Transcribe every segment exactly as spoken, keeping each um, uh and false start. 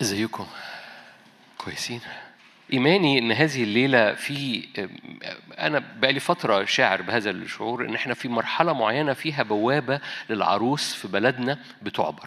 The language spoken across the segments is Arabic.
ازيكم؟ كويسين؟ إيماني إن هذه الليلة في أنا بقالي فترة شاعر بهذا الشعور إن إحنا في مرحلة معينة فيها بوابة للعروس في بلدنا بتعبر.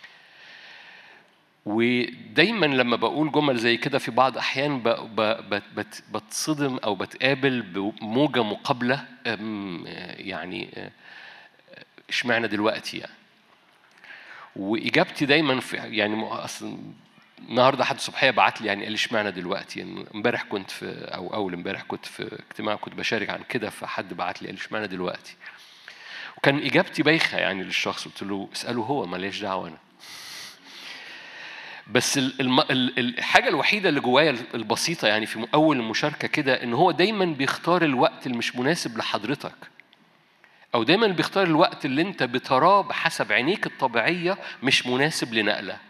ودايما لما بقول جمل زي كده في بعض أحيان بتصدم أو بتقابل بموجة مقابلة، يعني إشمعنى دلوقتي يعني. وإجابتي دايما في يعني أصلا النهارده حد صبحيه بعت لي يعني قال لي اشمعنى دلوقتي، يعني امبارح كنت في او اول امبارح كنت في اجتماع كنت بشارك عن كده، فحد بعت لي قال لي اشمعنى دلوقتي، وكان اجابتي بايخه يعني للشخص، قلت له اساله هو ماليش دعوه انا. بس الم... الحاجه الوحيده اللي جوايا البسيطه يعني في اول المشاركه كده ان هو دايما بيختار الوقت اللي مش مناسب لحضرتك، او دايما بيختار الوقت اللي انت بتراه بحسب عينيك الطبيعيه مش مناسب لنقله.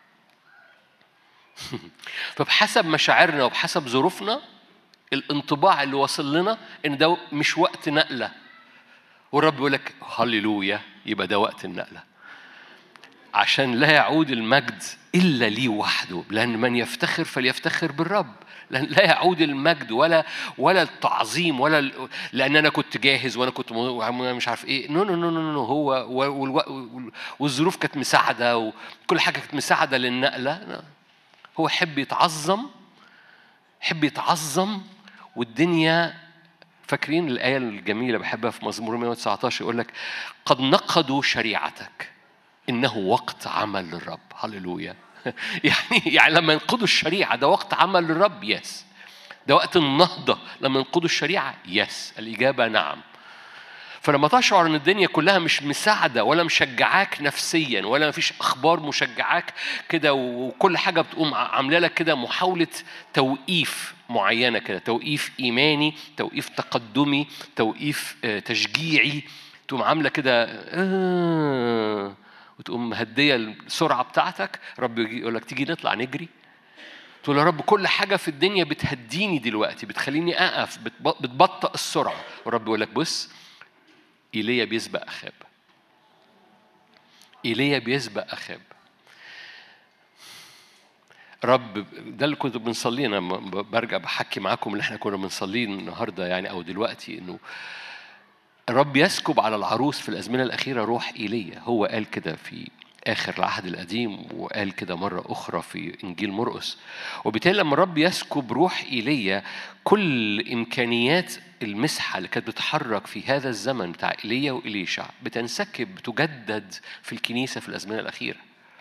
فبحسب مشاعرنا وبحسب ظروفنا الانطباع اللي وصل لنا ان ده مش وقت نقله، والرب يقول لك هللويا يبقى ده وقت النقله، عشان لا يعود المجد الا لي وحده، لان من يفتخر فليفتخر بالرب. لأن لا يعود المجد ولا ولا التعظيم ولا لان انا كنت جاهز وانا كنت مش عارف ايه، نو نو نو نو هو والظروف كانت مساعده وكل حاجه كانت مساعده للنقله. هو حب يتعظم، حب يتعظم والدنيا. فاكرين الآية الجميلة بحبها في مزمور مئة وتسعة عشر يقول لك قد نقضوا شريعتك إنه وقت عمل للرب. هللويا. يعني يعني لما ينقضوا الشريعة ده وقت عمل للرب. يس. ده وقت النهضة لما ينقضوا الشريعة. يس. الإجابة نعم. فلما تشعر ان الدنيا كلها مش مساعده ولا مشجعاك نفسيا ولا مفيش اخبار مشجعاك كده وكل حاجه بتقوم عامله لك كده محاوله توقيف معينه كده، توقيف ايماني، توقيف تقدمي، توقيف تشجيعي، تقوم عامله كده آه وتقوم مهديه السرعه بتاعتك. رب يقول لك تيجي نطلع نجري، تقول يا رب كل حاجه في الدنيا بتهديني دلوقتي، بتخليني اقف، بتبطئ السرعه. والرب يقول لك بص، إيليا بيسبق أخاب. إيليا بيسبق أخاب. رب ده اللي كنت بنصليه، أنا برجع بحكي معاكم اللي احنا كنا بنصليه النهاردة يعني أو دلوقتي، إنه الرب يسكب على العروس في الأزمنة الأخيرة روح إيليا. هو قال كده في آخر العهد القديم وقال كده مرة أخرى في إنجيل مرقس. وبالتالي لما الرب يسكب روح إيليا كل إمكانيات المسحة اللي كانت بتحرك في هذا الزمن بتاع إيليا وإليشع بتنسكب، بتجدد في الكنيسة في الأزمنة الأخيرة.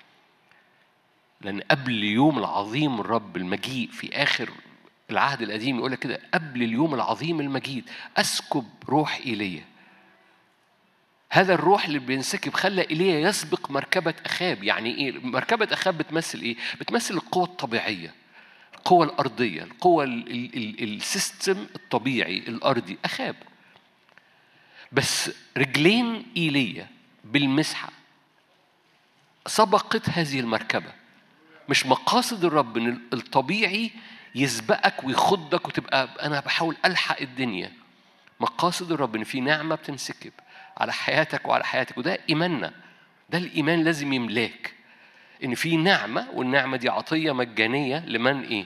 لأن قبل اليوم العظيم الرب المجيء في آخر العهد القديم يقول لك كده قبل اليوم العظيم المجيد أسكب روح إيليا. هذا الروح اللي بينسكب خلى إيليا يسبق مركبة أخاب. يعني إيه مركبة أخاب؟ بتمثل إيه؟ بتمثل القوة الطبيعية، القوة الأرضية، القوة السيستم الطبيعي الأرضي أخاب. بس رجلين إيليا بالمسحة سبقت هذه المركبة. مش مقاصد الرب إن الطبيعي يسبقك ويخضك وتبقى أنا بحاول ألحق الدنيا. مقاصد الرب إن في نعمة بتنسكب على حياتك وعلى حياتك، وده إيماننا. ده الإيمان لازم يملاك إن في نعمة، والنعمة دي عطية مجانية لمن إيه؟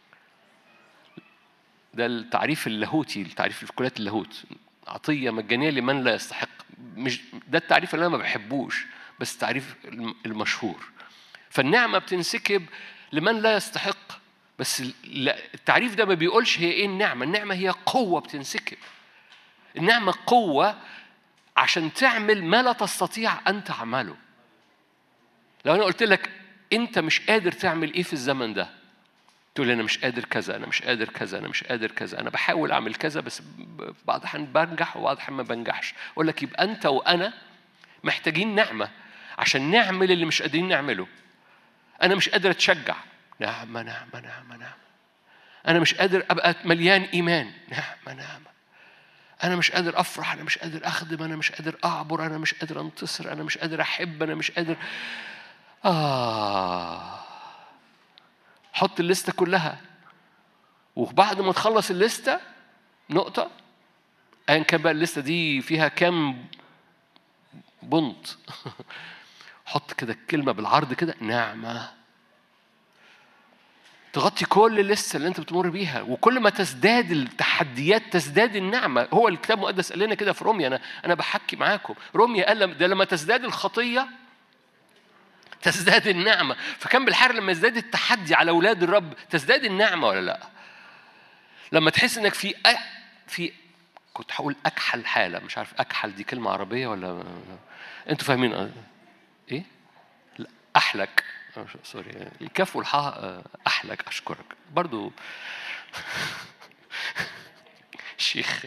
ده التعريف اللاهوتي، التعريف في كليات اللاهوت، عطية مجانية لمن لا يستحق. مش ده التعريف اللي أنا ما بحبوش، بس التعريف المشهور. فالنعمة بتنسكب لمن لا يستحق، بس التعريف ده ما بيقولش هي إيه النعمة. النعمة هي قوة بتنسكب. النعمة قوة عشان تعمل ما لا تستطيع أن تعمله. لو أنا قلت لك أنت مش قادر تعمل إيه في الزمن ده، تقول لي أنا مش قادر كذا، أنا مش قادر كذا، أنا مش قادر كذا، أنا بحاول أعمل كذا بس بعض الأحيان بنجح وبعض الأحيان ما بنجحش. أقول لك يبقى أنت وأنا محتاجين نعمة عشان نعمل اللي مش قادرين نعمله. أنا مش قادر أتشجع، نعمة نعمة نعمة نعمة. أنا مش قادر أبقى مليان إيمان، نعمة نعمة. أنا مش قادر أفرح، أنا مش قادر أخدم، أنا مش قادر أعبر، أنا مش قادر أنتصر، أنا مش قادر أحب، أنا مش قادر. آه حط الليستة كلها، وبعد ما تخلص الليستة نقطة أيا كان بقى الليستة دي فيها كام بنط حط كده الكلمة بالعرض كده، نعمة تغطي كل اللسه اللي انت بتمر بيها. وكل ما تزداد التحديات تزداد النعمه. هو الكتاب المقدس قال لنا كده في روميا، انا انا بحكي معاكم. روميا قال ده لما تزداد الخطيه تزداد النعمه. فكان بالحر لما يزداد التحدي على اولاد الرب تزداد النعمه ولا لا؟ لما تحس انك في أ... في كنت هقول اكحل حاله، مش عارف اكحل دي كلمه عربيه ولا انتوا فاهمين ايه؟ لا احلك، سوري، الكاف والحاء احلك. اشكرك برضو شيخ.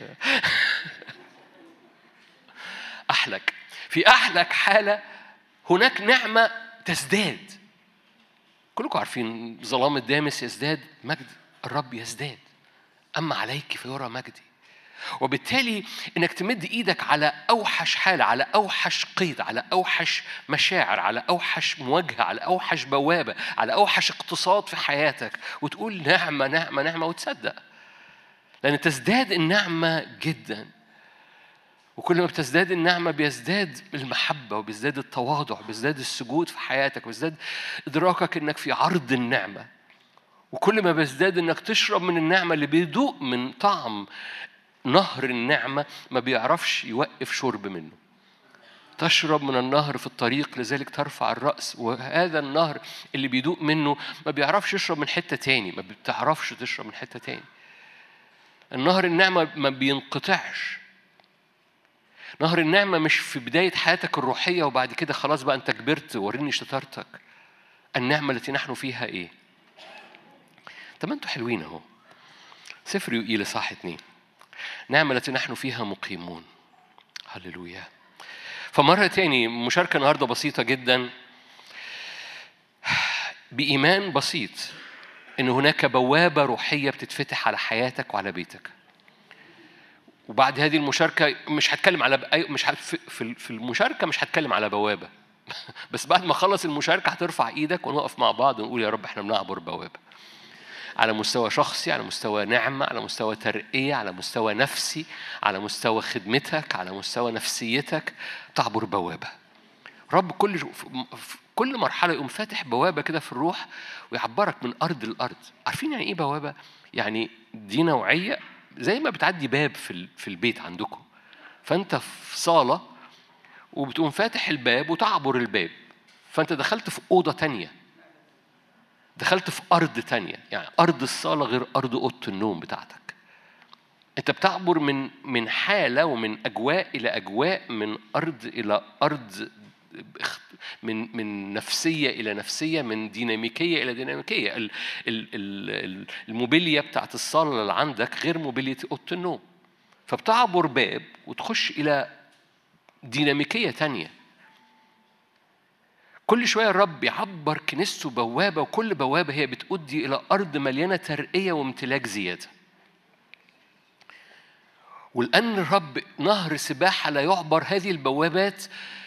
احلك، في احلك حاله هناك نعمه تزداد. كلكم عارفين ظلام الدامس يزداد، مجد الرب يزداد. اما عليك فيرى مجدي. وبالتالي انك تمد ايدك على اوحش حاله، على اوحش قيد، على اوحش مشاعر، على اوحش مواجهه، على اوحش بوابه، على اوحش اقتصاد في حياتك، وتقول نعمه نعمه نعمه، وتصدق. لان تزداد النعمه جدا. وكل ما بتزداد النعمه بيزداد المحبه، وبيزداد التواضع، وبيزداد السجود في حياتك، وبيزداد ادراكك انك في عرض النعمه. وكل ما بيزداد انك تشرب من النعمه، اللي بيدوق من طعم نهر النعمة ما بيعرفش يوقف شرب منه. تشرب من النهر في الطريق لذلك ترفع الرأس. وهذا النهر اللي بيدوق منه ما بيعرفش يشرب من حتة تاني، ما بتعرفش تشرب من حتة تاني. النهر النعمة ما بينقطعش. نهر النعمة مش في بداية حياتك الروحية وبعد كده خلاص بقى أنت كبرت وريني شطارتك. النعمة التي نحن فيها إيه؟ طب أنتوا حلوين أهو. سفر يوئيل صح اتنين. نعمة التي نحن فيها مقيمون. هللويا. فمرة تاني مشاركة النهاردة بسيطة جدا، بإيمان بسيط إن هناك بوابة روحية بتتفتح على حياتك وعلى بيتك. وبعد هذه المشاركة مش هتكلم على أي مش هت... في في المشاركة مش هتكلم على بوابة بس بعد ما خلص المشاركة هترفع إيدك ونقف مع بعض ونقول يا رب إحنا بنعبر بوابة على مستوى شخصي، على مستوى نعمة، على مستوى ترقية، على مستوى نفسي، على مستوى خدمتك، على مستوى نفسيتك. تعبر بوابة. رب كل كل مرحلة يقوم فاتح بوابة كده في الروح ويعبرك من أرض الأرض. عارفين يعني إيه بوابة؟ يعني دي نوعية زي ما بتعدي باب في في البيت عندكم. فأنت في صالة وبتقوم فاتح الباب وتعبر الباب، فأنت دخلت في أوضة تانية، دخلت في أرض تانية. يعني أرض الصالة غير أرض أوضة النوم بتاعتك. أنت بتعبر من من حالة ومن أجواء إلى أجواء، من أرض إلى أرض، من من نفسية إلى نفسية، من ديناميكية إلى ديناميكية. ال ال ال الموبيليا بتاعت الصالة اللي عندك غير موبيلية أوضة النوم. فبتعبر باب وتخش إلى ديناميكية تانية. كل شوية الرب يعبر كنيسته بوابة، وكل بوابة هي بتؤدي إلى أرض مليانة ترقية وامتلاك زيادة. ولأن الرب نهر سباحة لا يعبر، هذه البوابات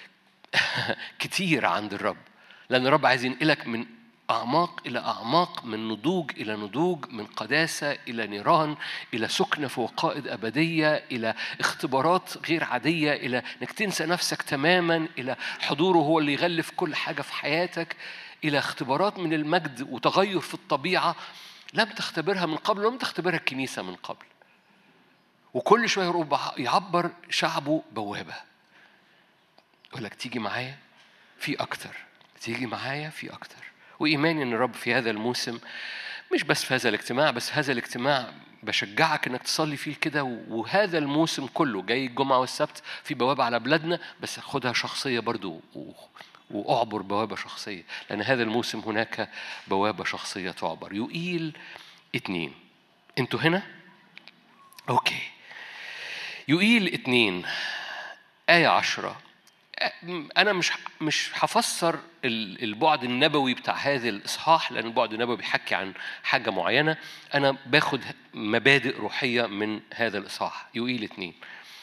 كتير عند الرب. لأن الرب عايز ينقلك من أعماق إلى أعماق، من نضوج إلى نضوج، من قداسة إلى نيران، إلى سكنة فوق قائد أبدية، إلى اختبارات غير عادية، إلى أنك تنسى نفسك تماما، إلى حضوره هو اللي يغلف كل حاجة في حياتك، إلى اختبارات من المجد وتغير في الطبيعة لم تختبرها من قبل، لم تختبرها الكنيسة من قبل. وكل شوية يعبر شعبه بوابة، يقول لك تيجي معايا في أكتر، تيجي معايا في أكتر. وإيماني أن الرب في هذا الموسم، مش بس في هذا الاجتماع، بس هذا الاجتماع بشجعك أنك تصلي فيه كده. وهذا الموسم كله جاي الجمعة والسبت في بوابة على بلادنا، بس خدها شخصية برضو وأعبر بوابة شخصية، لأن هذا الموسم هناك بوابة شخصية تعبر. يوئيل اتنين. أنتوا هنا؟ أوكي. يوئيل اتنين آية عشرة. أنا مش مش هفسر البعد النبوي بتاع هذا الإصحاح، لأن البعد النبوي بيحكي عن حاجة معينة. أنا باخد مبادئ روحية من هذا الإصحاح. يوئيل اتنين.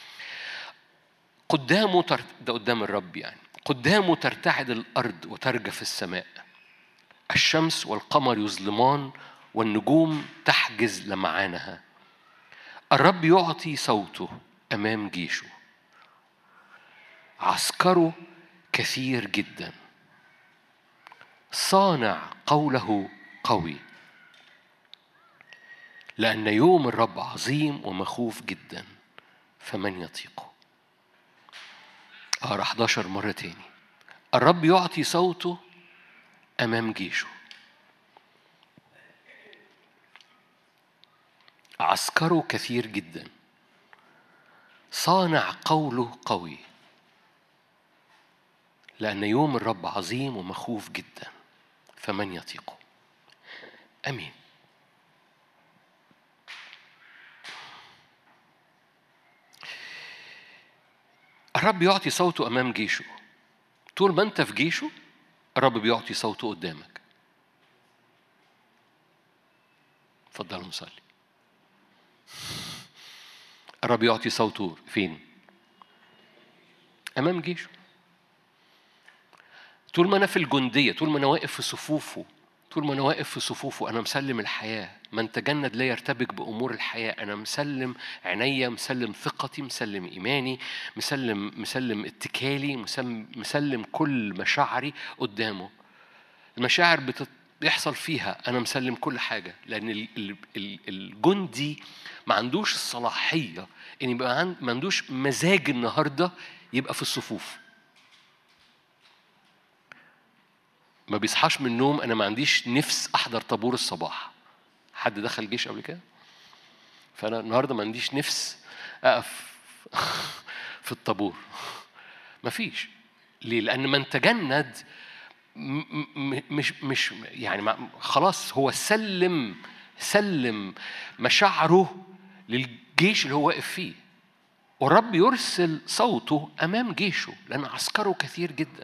قدامه ترت... ده قدام الرب يعني. قدامه ترتعد الأرض وترجف السماء، الشمس والقمر يظلمان والنجوم تحجز لمعانها. الرب يعطي صوته أمام جيشه، عسكره كثير جدا، صانع قوله قوي. لأن يوم الرب عظيم ومخوف جدا فمن يطيقه. أقرأ أحد عشر مرة تاني. الرب يعطي صوته أمام جيشه، عسكره كثير جدا، صانع قوله قوي، لأن يوم الرب عظيم ومخوف جدا فمن يطيقه. أمين. الرب يعطي صوته أمام جيشه. طول ما أنت في جيشه الرب بيعطي صوته قدامك. فضلوا نصلي. الرب يعطي صوته فين؟ أمام جيشه. طول ما أنا في الجندية، طول ما أنا واقف في صفوفه، طول ما أنا واقف في صفوفه أنا مسلم الحياة. من تجند لا يرتبك بأمور الحياة. أنا مسلم عينيا، مسلم ثقتي، مسلم إيماني، مسلم مسلم اتكالي، مسلم, مسلم كل مشاعري قدامه. المشاعر بتت... بيحصل فيها أنا مسلم كل حاجة، لأن ال... ال... ال... الجندي ما عندوش الصلاحية إن يبقى عند... ما عندوش مزاج النهاردة يبقى في الصفوف. ما بيصحاش من النوم أنا ما عنديش نفس أحضر طابور الصباح. حد دخل جيش قبل كده؟ فأنا النهاردة ما عنديش نفس أقف في الطابور. ما فيش. ليه؟ لأن من تجند مش مش يعني خلاص هو سلم سلم مشاعره للجيش اللي هو واقف فيه. والرب يرسل صوته أمام جيشه لأن عسكره كثير جدا.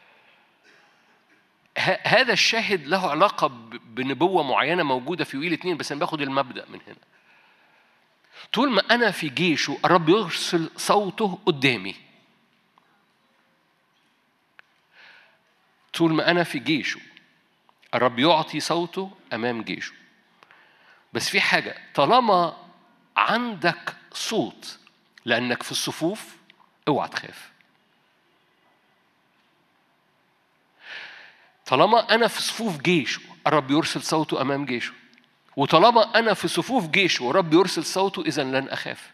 هذا الشاهد له علاقة بنبوة معينة موجودة في يوئيل اتنين، بس أنا باخد المبدأ من هنا. طول ما أنا في جيشه الرب يرسل صوته قدامي. طول ما أنا في جيشه الرب يعطي صوته أمام جيشه. بس في حاجة، طالما عندك صوت لأنك في الصفوف اوعى تخاف. طالما أنا في صفوف جيشه الرب يرسل صوته أمام جيشه، وطالما أنا في صفوف جيشه ورب يرسل صوته، إذن لن أخاف.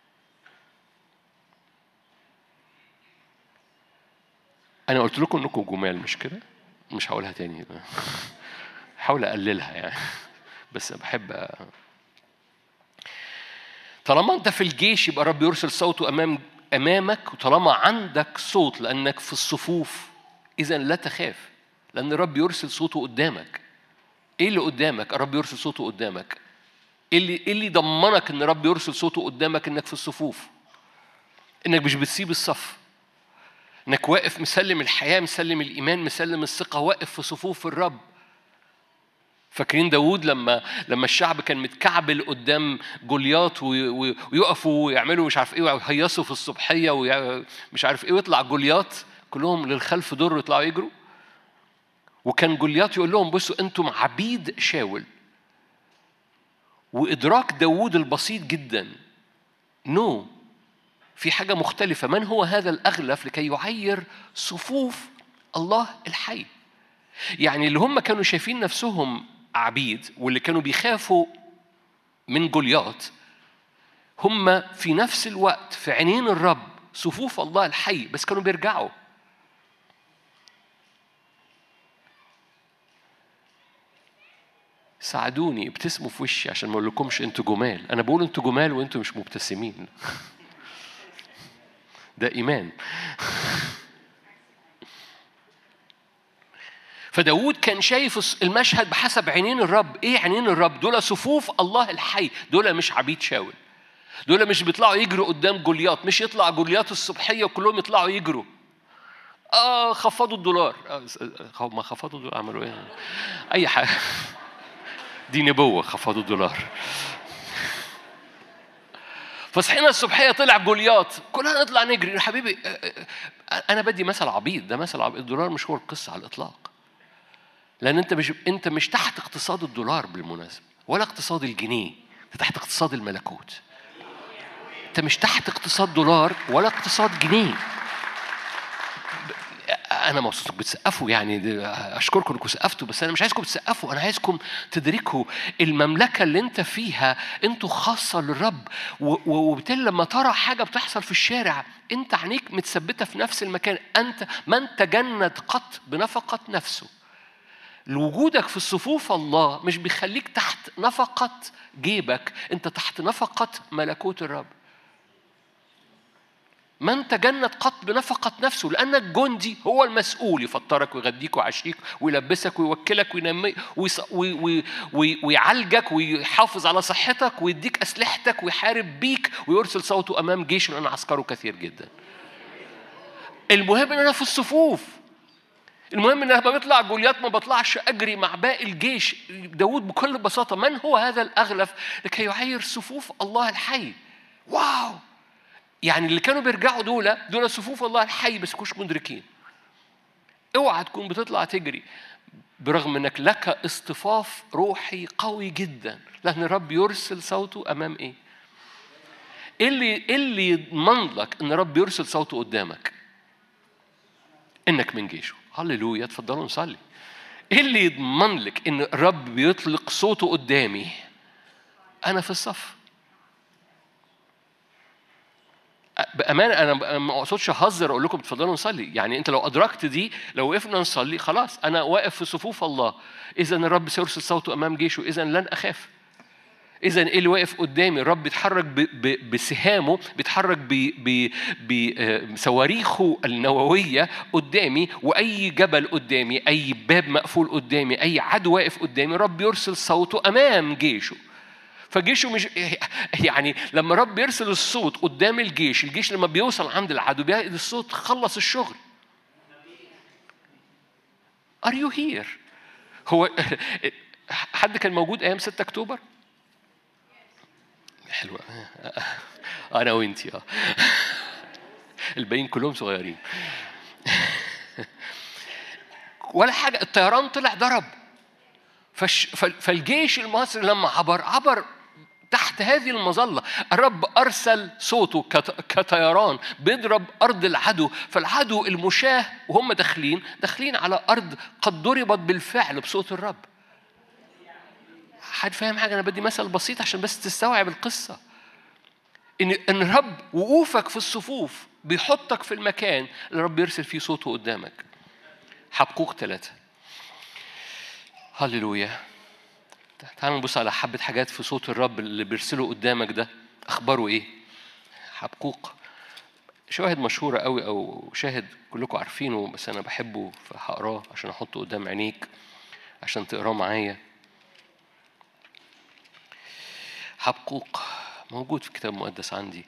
أنا قلت لكم إنكم جمال مش كده؟ مش هقولها تاني، حاول أقللها يعني، بس بحب أ... طالما أنت في الجيش يبقى رب يرسل صوته أمام أمامك، وطالما عندك صوت لأنك في الصفوف إذن لا تخاف، لأن الرب يرسل صوته قدامك. إيه اللي قدامك؟ الرب يرسل صوته قدامك. إيه اللي إيه اللي ضمنك إن الرب يرسل صوته قدامك؟ إنك في الصفوف، إنك مش بتسيب الصف، إنك واقف مسلم الحياة، مسلم الإيمان، مسلم الثقة، واقف في صفوف الرب. فاكرين داود لما لما الشعب كان متكعبل قدام جولياط ويقفوا ويعملوا مش عارف إيه ويهيصوا في الصبحية ومش عارف إيه، ويطلع جولياط كلهم للخلف دور يطلعوا يجروا. وكان جولياط يقول لهم بصوا أنتم عبيد شاول. وإدراك داود البسيط جدا نو no. في حاجة مختلفة. من هو هذا الأغلف لكي يعير صفوف الله الحي؟ يعني اللي هم كانوا شايفين نفسهم عبيد واللي كانوا بيخافوا من جولياط هم في نفس الوقت في عينين الرب صفوف الله الحي، بس كانوا بيرجعوا. ساعدوني ابتسموا في وشي عشان ما اقول لكمش انتوا جمال. انا بقول انتوا جمال وانتوا مش مبتسمين. ده ايمان. فداود كان شايف المشهد بحسب عينين الرب. ايه عينين الرب؟ دول صفوف الله الحي، دول مش عبيد شاول، دول مش بيطلعوا يجروا قدام جولياط، مش يطلع جولياط الصبحيه وكلهم يطلعوا يجروا. اه خفضوا الدولار. آه ما خفضوا الدولار عملوا ايه؟ اي حاجه. دي نبوة. خفضوا الدولار. فصحينا الصبحية طلع جولياط، كلنا نطلع نجري. يا حبيبي أنا بدي مثل عبيد، ده مثل عبيد. الدولار مش هو القصة على الإطلاق، لأن أنت مش أنت مش تحت اقتصاد الدولار بالمناسبة، ولا اقتصاد الجنيه. أنت تحت اقتصاد الملكوت. أنت مش تحت اقتصاد دولار ولا اقتصاد جنيه. أنا مبسوط إنكم بتسقفوا، يعني أشكركم إنكم سقفتوا، بس أنا مش عايزكم تسقفوا، أنا عايزكم تدركوا المملكة اللي أنت فيها أنتوا خاصة للرب. وبالتالي لما ترى حاجة بتحصل في الشارع أنت عينيك متثبتة في نفس المكان. أنت من تجند قط بنفقة نفسه. وجودك في الصفوف الله مش بيخليك تحت نفقة جيبك، أنت تحت نفقة ملكوت الرب. من تجند قط بنفقة نفسه، لأنك جندي هو المسؤول يفطرك ويغديك ويعشيك ويلبسك ويوكلك وينمي ويعالجك ويحافظ على صحتك ويديك أسلحتك ويحارب بيك ويرسل صوته أمام جيش، لأن عسكره كثير جدا. المهم أن أنا في الصفوف. المهم أن لما بيطلع جوليات ما بطلعش أجري مع باقي الجيش. داود بكل بساطة من هو هذا الأغلف لكي يعير صفوف الله الحي. واو! يعني اللي كانوا بيرجعوا دول دول صفوف الله الحي، بس كوش مدركين. اوعى تكون بتطلع تجري برغم انك لك اصطفاف روحي قوي جدا، لأن الرب يرسل صوته أمام إيه؟ إيه اللي إيه اللي يضمن لك إن الرب يرسل صوته قدامك؟ إنك من جيشه. هللويا، تفضلوا نصلي. إيه اللي يضمن لك إن الرب بيطلق صوته قدامي؟ أنا في الصف. بأمانة أنا ما أقصدش أهزر أقول لكم تفضلوا نصلي. يعني أنت لو أدركت دي، لو وقفنا نصلي خلاص أنا واقف في صفوف الله. إذا الرب سيرسل صوته أمام جيشه، إذا لن أخاف. إذا إيه اللي واقف قدامي؟ الرب بيتحرك بسهامه، بيتحرك بصواريخه النووية قدامي، وأي جبل قدامي، أي باب مقفول قدامي، أي عدو واقف قدامي، الرب يرسل صوته أمام جيشه. فجيشه مش يعني لما رب يرسل الصوت قدام الجيش، الجيش لما بيوصل عند العدو بيلاقي الصوت خلص الشغل. Are you here؟ هو حد كان موجود أيام ستة أكتوبر؟ حلوة. أنا وإنتي اه الباقيين كلهم صغيرين. ولا حاجة، الطيران طلع ضرب. فش فالجيش المصري لما عبر عبر تحت هذه المظلة. الرب أرسل صوته كطيران بيضرب أرض العدو. فالعدو المشاه وهم داخلين داخلين على أرض قد ضربت بالفعل بصوت الرب. حد فاهم حاجة؟ أنا بدي مثل بسيط عشان بس تستوعب القصة. إن إن الرب وقوفك في الصفوف بيحطك في المكان اللي الرب يرسل فيه صوته قدامك. حبقوق ثلاثة. هللويا. تعالوا نبص على حبة حاجات في صوت الرب اللي بيرسله قدامك ده. أخباره إيه؟ حبقوق شاهد مشهورة قوي، أو شاهد كلكم عارفينه، بس أنا بحبه فهقراه عشان أحطه قدام عينيك عشان تقراه معايا. حبقوق موجود في كتاب مقدس عندي.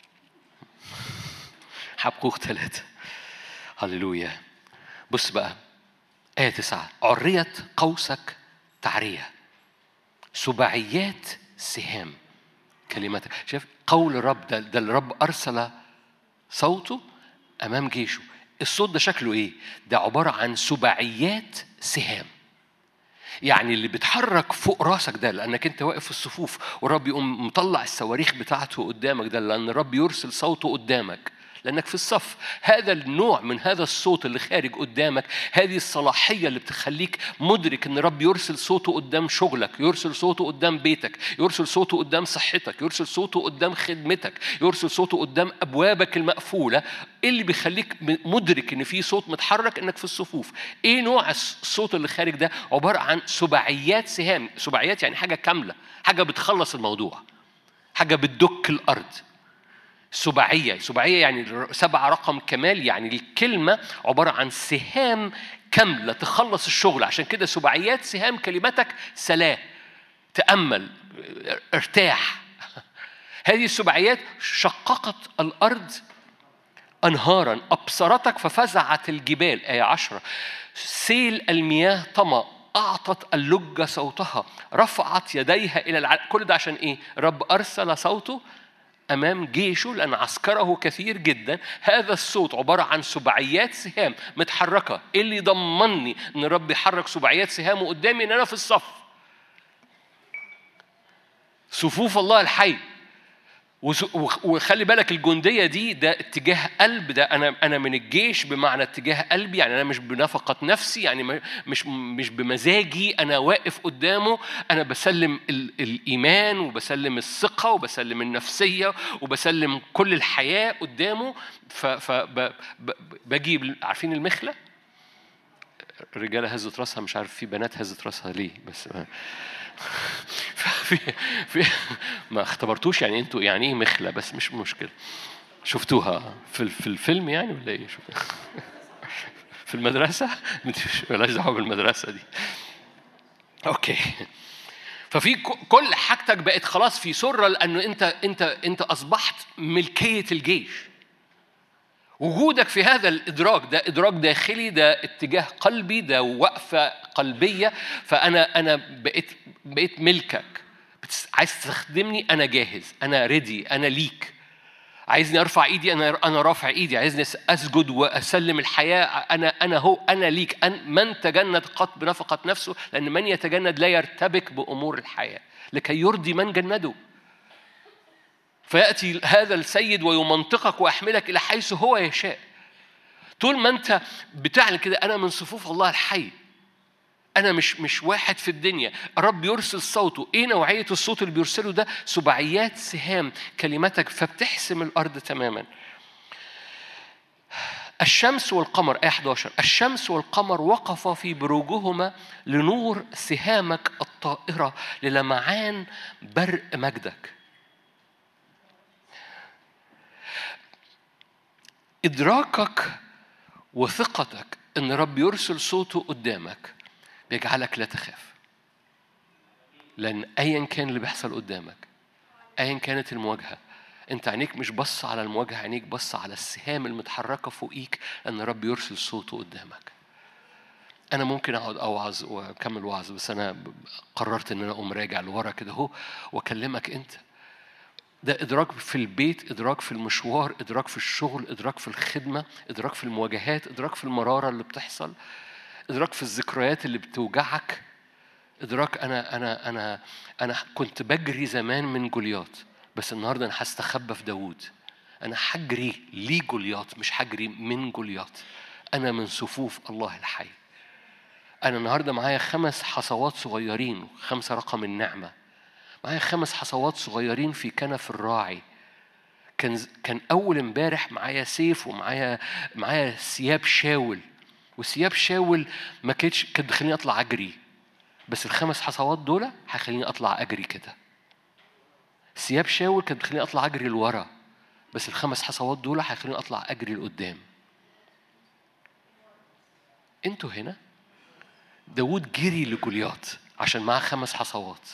حبقوق ثلاثة. هللويا. بص بقى آية تسعة. عريت قوسك تعرية، سباعيات سهام كلماتك. شايف قول الرب ده, ده الرب أرسل صوته أمام جيشه. الصوت ده شكله إيه؟ ده عبارة عن سباعيات سهام. يعني اللي بيتحرك فوق راسك ده لأنك أنت واقف في الصفوف، والرب يقوم مطلع الصواريخ بتاعته قدامك ده لأن الرب يرسل صوته قدامك لأنك في الصف. هذا النوع من هذا الصوت اللي خارج قدامك، هذه الصلاحية اللي بتخليك مدرك أن الرب يرسل صوته قدام شغلك، يرسل صوته قدام بيتك، يرسل صوته قدام صحتك، يرسل صوته قدام خدمتك، يرسل صوته قدام أبوابك المقفولة. إيه اللي بيخليك مدرك أن في صوت متحرك؟ أنك في الصفوف. إيه نوع الصوت اللي خارج ده؟ عبارة عن سباعيات سهام. سباعيات يعني حاجة كاملة، حاجة بتخلص الموضوع، حاجة بتدك الأرض. سباعية، سباعية يعني سبعة رقم كمال، يعني الكلمة عبارة عن سهام كاملة تخلص الشغل. عشان كده سباعيات سهام كلمتك سلام، تأمل، ارتاح. هذه السباعيات شققت الأرض أنهارا، أبصرتك ففزعت الجبال. آية عشرة. سيل المياه طمأ، أعطت اللجة صوتها، رفعت يديها إلى العالم. كل ده عشان إيه؟ رب أرسل صوته أمام جيشه لأن عسكره كثير جدا. هذا الصوت عبارة عن سباعيات سهام متحركة. إيه اللي ضمني أن رب يحرك سباعيات سهامه قدامي؟ أن أنا في الصف، صفوف الله الحي. وخلي بالك الجندية دي ده اتجاه قلب، ده أنا أنا من الجيش بمعنى اتجاه قلبي، يعني أنا مش بنفقة نفسي، يعني مش مش بمزاجي، أنا واقف قدامه، أنا بسلم الإيمان وبسلم الثقة وبسلم النفسية وبسلم كل الحياة قدامه. فبجيب، عارفين المخلة؟ الرجالة هزت راسها، مش عارف في بنات هزت راسها ليه، بس في في ما اختبرتوش يعني انتوا يعني ايه مخلة، بس مش مشكلة. شفتوها في في الفيلم يعني ولا ايه؟ في المدرسة مالهاش دعوة بالمدرسة دي. اوكي. ففي كل حاجتك بقت خلاص في سرة، لأنه انت انت انت اصبحت ملكية الجيش. وجودك في هذا الإدراك ده إدراك داخلي، ده اتجاه قلبي، ده وقفة قلبية. فأنا أنا بقيت بقيت ملكك. عايز تستخدمني، أنا جاهز، أنا ريدي، أنا ليك. عايزني أرفع إيدي، أنا أنا رافع إيدي. عايزني أسجد وأسلم الحياة، أنا أنا هو أنا ليك. أن من تجند قط بنفقة نفسه، لأن من يتجند لا يرتبك بأمور الحياة لكي يرضي من جنده. فيأتي هذا السيد ويمنطقك ويحملك إلى حيث هو يشاء. طول ما أنت بتعلن كده، أنا من صفوف الله الحي، أنا مش مش واحد في الدنيا. الرب يرسل صوته. إيه نوعية الصوت اللي بيرسله ده؟ سبعيات سهام كلمتك، فبتحسم الأرض تماما. الشمس والقمر، آية إحدى عشر، الشمس والقمر وقفا في بروجهما لنور سهامك الطائرة للمعان برق مجدك. إدراكك وثقتك إن رب يرسل صوته قدامك بيجعلك لا تخاف، لأن أيا كان اللي بيحصل قدامك، أيا كانت المواجهة، أنت عينيك مش بص على المواجهة، عينيك بص على السهام المتحركة فوقيك، أن رب يرسل صوته قدامك. أنا ممكن أقعد أوعظ وأكمل وعظ، بس أنا قررت إن أنا أقوم راجع لورا كده هو وأكلمك أنت. ده إدراك في البيت، إدراك في المشوار، إدراك في الشغل، إدراك في الخدمة، إدراك في المواجهات، إدراك في المرارة اللي بتحصل، إدراك في الذكريات اللي بتوجعك. إدراك أنا أنا أنا أنا كنت بجري زمان من جولياط، بس النهاردة أنا هستخبى في داوود. أنا حجري ليه جولياط، مش حجري من جولياط. أنا من صفوف الله الحي. أنا النهاردة معايا خمس حصوات صغيرين، خمسة رقم النعمة. معايا خمس حصوات صغيرين في كنف الراعي. كان كان أول امبارح معايا سيف، ومعايا معايا ثياب شاول، وثياب شاول ما كانتش كانت بتخليني أطلع أجري، بس الخمس حصوات دول هيخليني أطلع أجري كده. ثياب شاول كانت بتخليني أطلع أجري لورا، بس الخمس حصوات دول هيخليني أطلع أجري لقدام. أنتوا هنا. داود جري لجولياط عشان معاه خمس حصوات.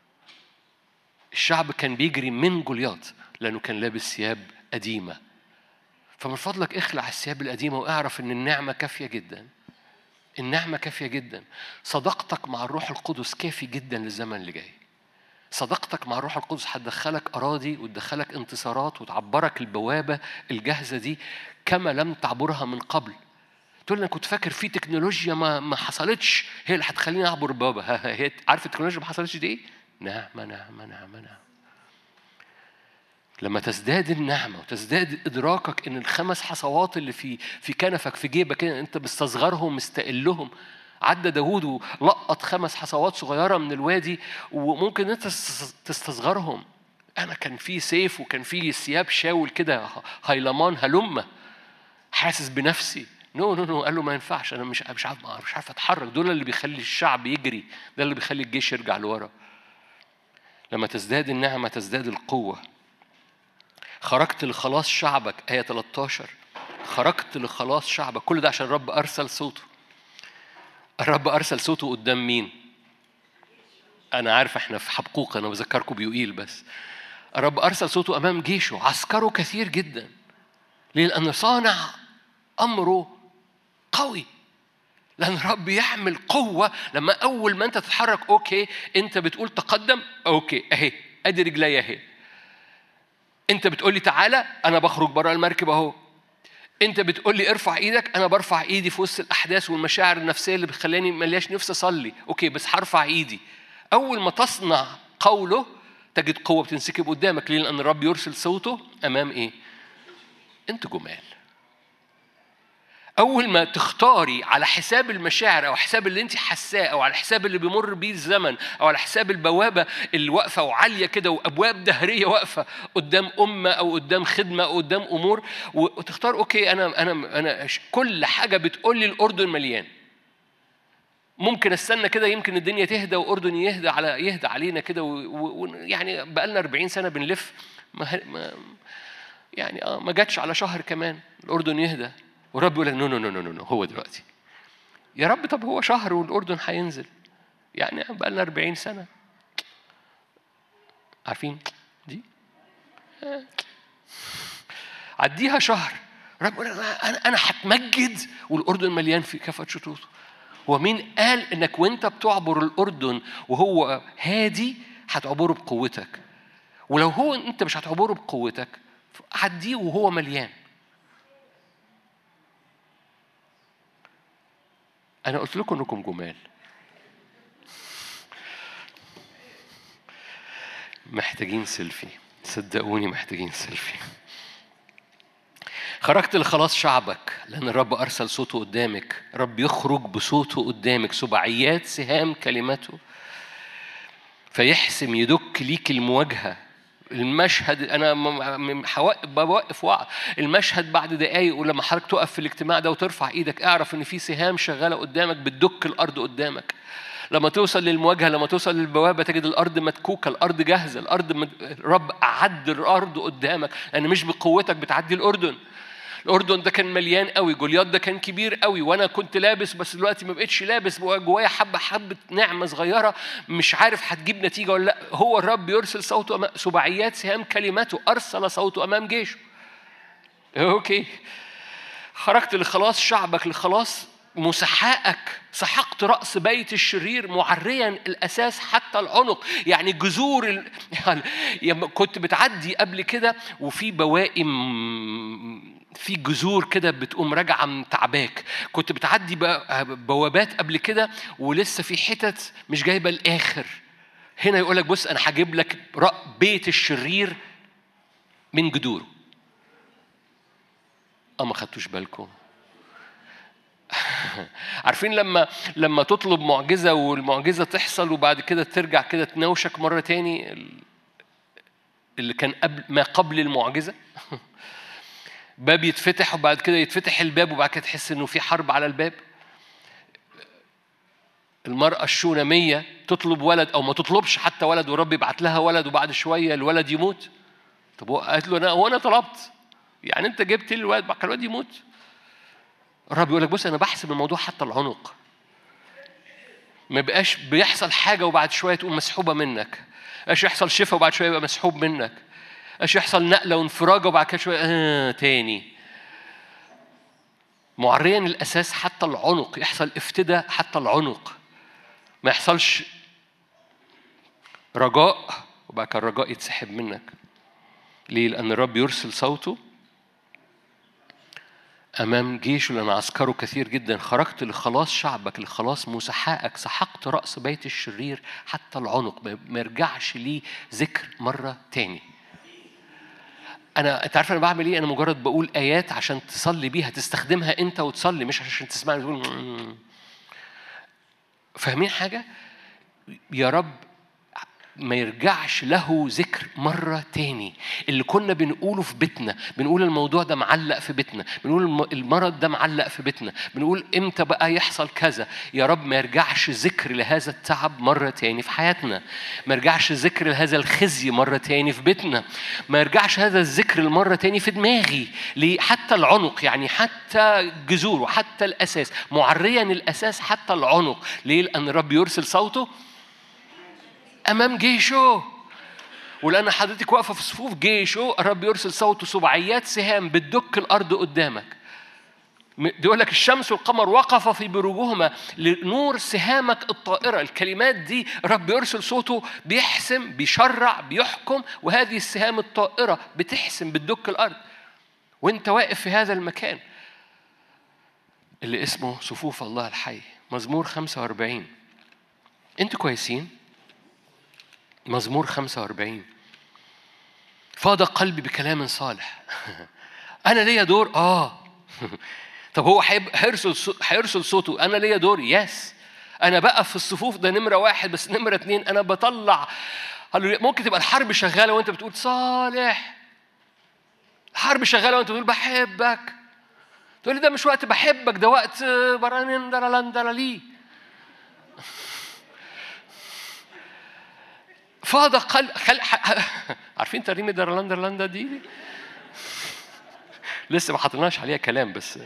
الشعب كان بيجري من جولياط لأنه كان لابس ثياب قديمة. فمن فضلك اخلع الثياب القديمة واعرف أن النعمة كافية جدا. النعمة كافية جدا. صداقتك مع الروح القدس كافي جدا للزمن اللي جاي. صداقتك مع الروح القدس هتدخلك أراضي وتدخلك انتصارات وتعبرك البوابة الجاهزة دي كما لم تعبرها من قبل. تقول أنا كنت فاكر في تكنولوجيا ما ما حصلتش هي اللي هتخليني أعبر البوابة. هي عارف التكنولوجيا ما حصلتش دي إيه؟ نعمة نعمة نعمة نعمة. لما تزداد النعمة وتزداد إدراكك إن الخمس حصوات اللي في في كنفك في جيبك أنت بتستصغرهم مستقلهم. عدى داود ولقط خمس حصوات صغيرة من الوادي، وممكن أنت تستصغرهم. أنا كان في سيف وكان في ثياب شاول كده هيلمان هلمة، حاسس بنفسي. نو نو نو قال له ما ينفعش، أنا مش مش عارف مش عارف أتحرك. دول اللي بيخلي الشعب يجري، ده اللي بيخلي الجيش يرجع لورا. لما تزداد النعمة تزداد القوة. خرجت لخلاص شعبك، آية ثلاثة عشر. خرجت لخلاص شعبك. كل ده عشان الرب أرسل صوته. الرب أرسل صوته قدام مين؟ أنا عارف إحنا في حبقوق، أنا بذكركم بيقيل، بس الرب أرسل صوته أمام جيشه عسكره كثير جدا. ليه؟ لأن صانع أمره قوي. لأن الرب يحمل قوة. لما أول ما أنت تتحرك أوكي، أنت بتقول تقدم، أوكي أهي أدي رجلي أهي. أنت بتقول لي تعالى، أنا بخرج برا المركب أهو. أنت بتقول لي ارفع إيدك، أنا برفع إيدي في وسط الأحداث والمشاعر النفسية اللي بتخليني ملياش نفسي أصلي. أوكي بس هرفع إيدي. أول ما تصنع قوله تجد قوة بتنسكب قدامك. ليه؟ لأن الرب يرسل صوته أمام إيه؟ أنت جمال. أول ما تختاري على حساب المشاعر أو حساب اللي أنت حساه أو على حساب اللي بيمر بيه الزمن أو على حساب البوابة اللي واقفة وعالية كده وأبواب دهرية واقفة قدام أمة أو قدام خدمة أو قدام أمور، وتختار أوكي أنا أنا أنا كل حاجة بتقول لي الأردن مليان. ممكن استنى كده يمكن الدنيا تهدى وأردن يهدى على يهدى علينا كده، ويعني بقالنا أربعين سنة بنلف ما ما يعني آه ما جاتش على شهر كمان الأردن يهدى، والرب يقول لك نو نو نو نو نو هو دلوقتي. يا رب طب هو شهر والأردن هينزل، يعني بقالنا أربعين سنة عارفين دي عديها شهر. الرب يقول أنا أنا هتمجد والأردن مليان في كافة شطوطه. ومين قال إنك وأنت بتعبر الأردن وهو هادي هتعبره بقوتك؟ ولو هو أنت مش هتعبره بقوتك عديه وهو مليان. أنا قلت لكم إنكم جمال. محتاجين سيلفي، صدقوني محتاجين سيلفي. خرجت لخلاص شعبك لأن الرب أرسل صوته قدامك. رب يخرج بصوته قدامك، سبعيات سهام كلمته، فيحسم يدك ليك المواجهة. المشهد أنا بوقف وقع المشهد بعد دقايق، ولما حضرتك تقف في الاجتماع ده وترفع إيدك اعرف إن في سهام شغالة قدامك بتدك الأرض قدامك. لما توصل للمواجهة، لما توصل للبوابة تجد الأرض متكوكة، الأرض جاهزة، الأرض مد... رب أعد الأرض قدامك، لأن مش بقوتك بتعدي الأردن. الأردن ده كان مليان قوي، جولياط ده كان كبير قوي، وأنا كنت لابس بس دلوقتي ما بقتش لابس، جوايا حبة حبة نعمة صغيرة مش عارف هتجيب نتيجة ولا لا. هو الرب يرسل صوته أمام سبعيات سهام كلمته، أرسل صوته أمام جيشه. أوكي، خرجت لخلاص شعبك، لخلاص مسحائك، سحقت رأس بيت الشرير معريا الأساس حتى العنق. يعني جذور ال... يعني كنت بتعدي قبل كده وفي بوائم، في جذور كده بتقوم راجعة من تعباك. كنت بتعدي بوابات قبل كده ولسه في حتت مش جايبة الآخر. هنا يقولك بص أنا هجيب لك بيت الشرير من جذوره. أما خدتوش بالكم؟ عارفين لما لما تطلب معجزة والمعجزة تحصل وبعد كده ترجع كده تناوشك مرة تاني اللي كان قبل ما قبل المعجزة؟ باب يتفتح وبعد كده يتفتح الباب وبعد كده تحس إنه في حرب على الباب. المرأة الشونامية تطلب ولد أو ما تطلبش حتى ولد ورب يبعت لها ولد وبعد شوية الولد يموت. طب قالت له أنا وأنا طلبت، يعني أنت جبت لي الولد بعد كده الولد يموت. الرب يقول لك بص أنا بحسب الموضوع حتى العنق، ما بقاش بيحصل حاجة وبعد شوية تقوم مسحوبة منك، ايش يحصل شفاء وبعد شوية يبقى مسحوب منك، ايش يحصل نقلة وانفراجة وبعد كده شوية آه تاني. معريا الأساس حتى العنق، يحصل افتداء حتى العنق، ما يحصلش رجاء وبعد كده الرجاء يتسحب منك. ليه؟ لأن الرب يرسل صوته أمام جيشه لأن عسكره كثير جدا. خرجت لخلاص شعبك، لخلاص مسحائك، سحقت رأس بيت الشرير حتى العنق، ما يرجعش ليه ذكر مرة تاني. أنا أنت عارف أنا بعمل إيه؟ أنا مجرد بقول آيات عشان تصلي بيها، تستخدمها أنت وتصلي، مش عشان تسمعني تقول. فاهمين حاجة؟ يا رب ما يرجعش له ذكر مرة تاني. اللي كنا بنقوله في بيتنا، بنقول الموضوع ده معلق في بيتنا، بنقول المرض ده معلق في بيتنا، بنقول امتى بقى يحصل كذا. يا رب ما يرجعش ذكر لهذا التعب مرة تاني في حياتنا، ما يرجعش ذكر لهذا الخزي مرة تاني في بيتنا، ما يرجعش هذا الذكر المرة تاني في دماغي. ليه؟ حتى العنق، يعني حتى جذوره، حتى الأساس، معريا الأساس حتى العنق. ليه؟ لأن الرب يرسل صوته أمام جيشه. ولأن حضرتك واقفة في صفوف جيشه، الرب يرسل صوته سبعيات سهام بتدك الأرض قدامك. يقول لك الشمس والقمر وقف في بروجهما لنور سهامك الطائرة. الكلمات دي الرب يرسل صوته بيحسم، بيشرع، بيحكم، وهذه السهام الطائرة بتحسم بتدك الأرض. وانت واقف في هذا المكان اللي اسمه صفوف الله الحي. مزمور خمسة وأربعين. انتوا كويسين؟ مزمور خمسة وأربعين. فاض قلبي بكلام صالح. أنا ليا دور آه طب هو هيرسل هيرسل صوته، أنا ليا دور يس. أنا بقى في الصفوف ده نمرة واحد، بس نمرة اتنين أنا بطلع. ممكن تبقى الحرب شغالة وأنت بتقول صالح، الحرب شغالة وأنت بتقول بحبك، تقول لي ده مش وقت بحبك، ده وقت برانين درالان لي. فاض قلب خل... عارفين ترنيمة درالان درالان دي؟ لسه ما حطيناش عليها كلام بس.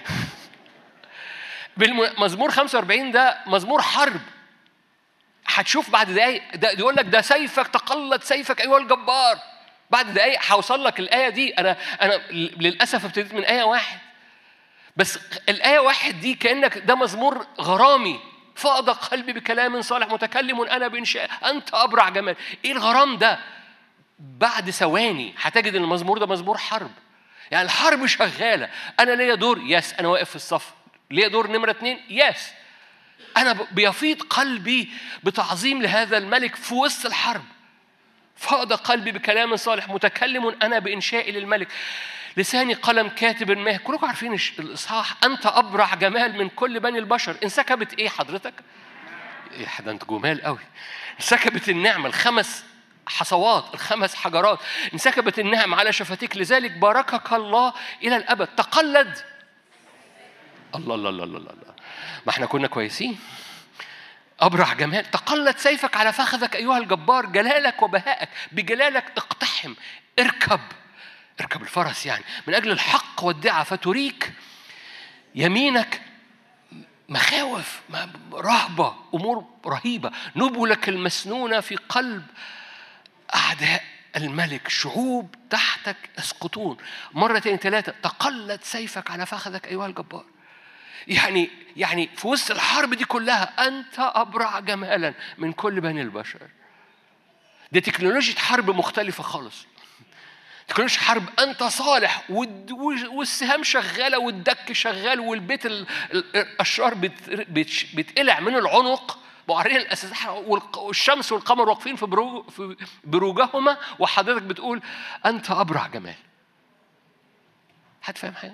بالمزمور خمسة وأربعين ده مزمور حرب. هتشوف بعد دقايق ده يقول لك ده سيفك تقلد سيفك أيها الجبار. بعد دقايق هوصل لك الآية دي. أنا أنا للأسف ابتديت من آية واحد بس. الآية واحد دي كأنك ده مزمور غرامي. فاض قلبي بكلام صالح متكلم أنا بإنشاء أنت أبرع جمال. إيه الغرام ده؟ بعد ثواني هتجد إن المزمور ده مزمور حرب. يعني الحرب شغالة. أنا ليا دور يس، أنا واقف في الصف. ليا دور نمرة اتنين يس، أنا بيفيض قلبي بتعظيم لهذا الملك في وسط الحرب. فاض قلبي بكلام صالح متكلم أنا بإنشاء للملك. لساني قلم كاتب الماء. كلكم عارفين الإصحاح أنت أبرع جمال من كل بني البشر. انسكبت إيه حضرتك؟ إيه حدا أنت جمال قوي. انسكبت النعمة، الخمس حصوات، الخمس حجرات، انسكبت النعمة على شفتيك، لذلك باركك الله إلى الأبد. تقلد الله الله الله الله الله. ما احنا كنا كويسين. أبرع جمال. تقلد سيفك على فخذك أيها الجبار. جلالك وبهائك بجلالك اقتحم. اركب اركب الفرس يعني من أجل الحق والدعة، فتريك يمينك مخاوف رهبة أمور رهيبة. نبلك المسنونة في قلب أعداء الملك، شعوب تحتك يسقطون. مرتين ثلاثة تقلد سيفك على فخذك أيها الجبار. يعني يعني في وسط الحرب دي كلها أنت أبرع جمالا من كل بني البشر. دي تكنولوجيا حرب مختلفة خالص. تكنولوجيا حرب أنت صالح والسهام شغالة والدك شغال والبيت الأشرار بيتقلع من العنق معرين الأسلحة والشمس والقمر واقفين في بروجهما وحضرتك بتقول أنت أبرع جمال. حد فاهم حاجة؟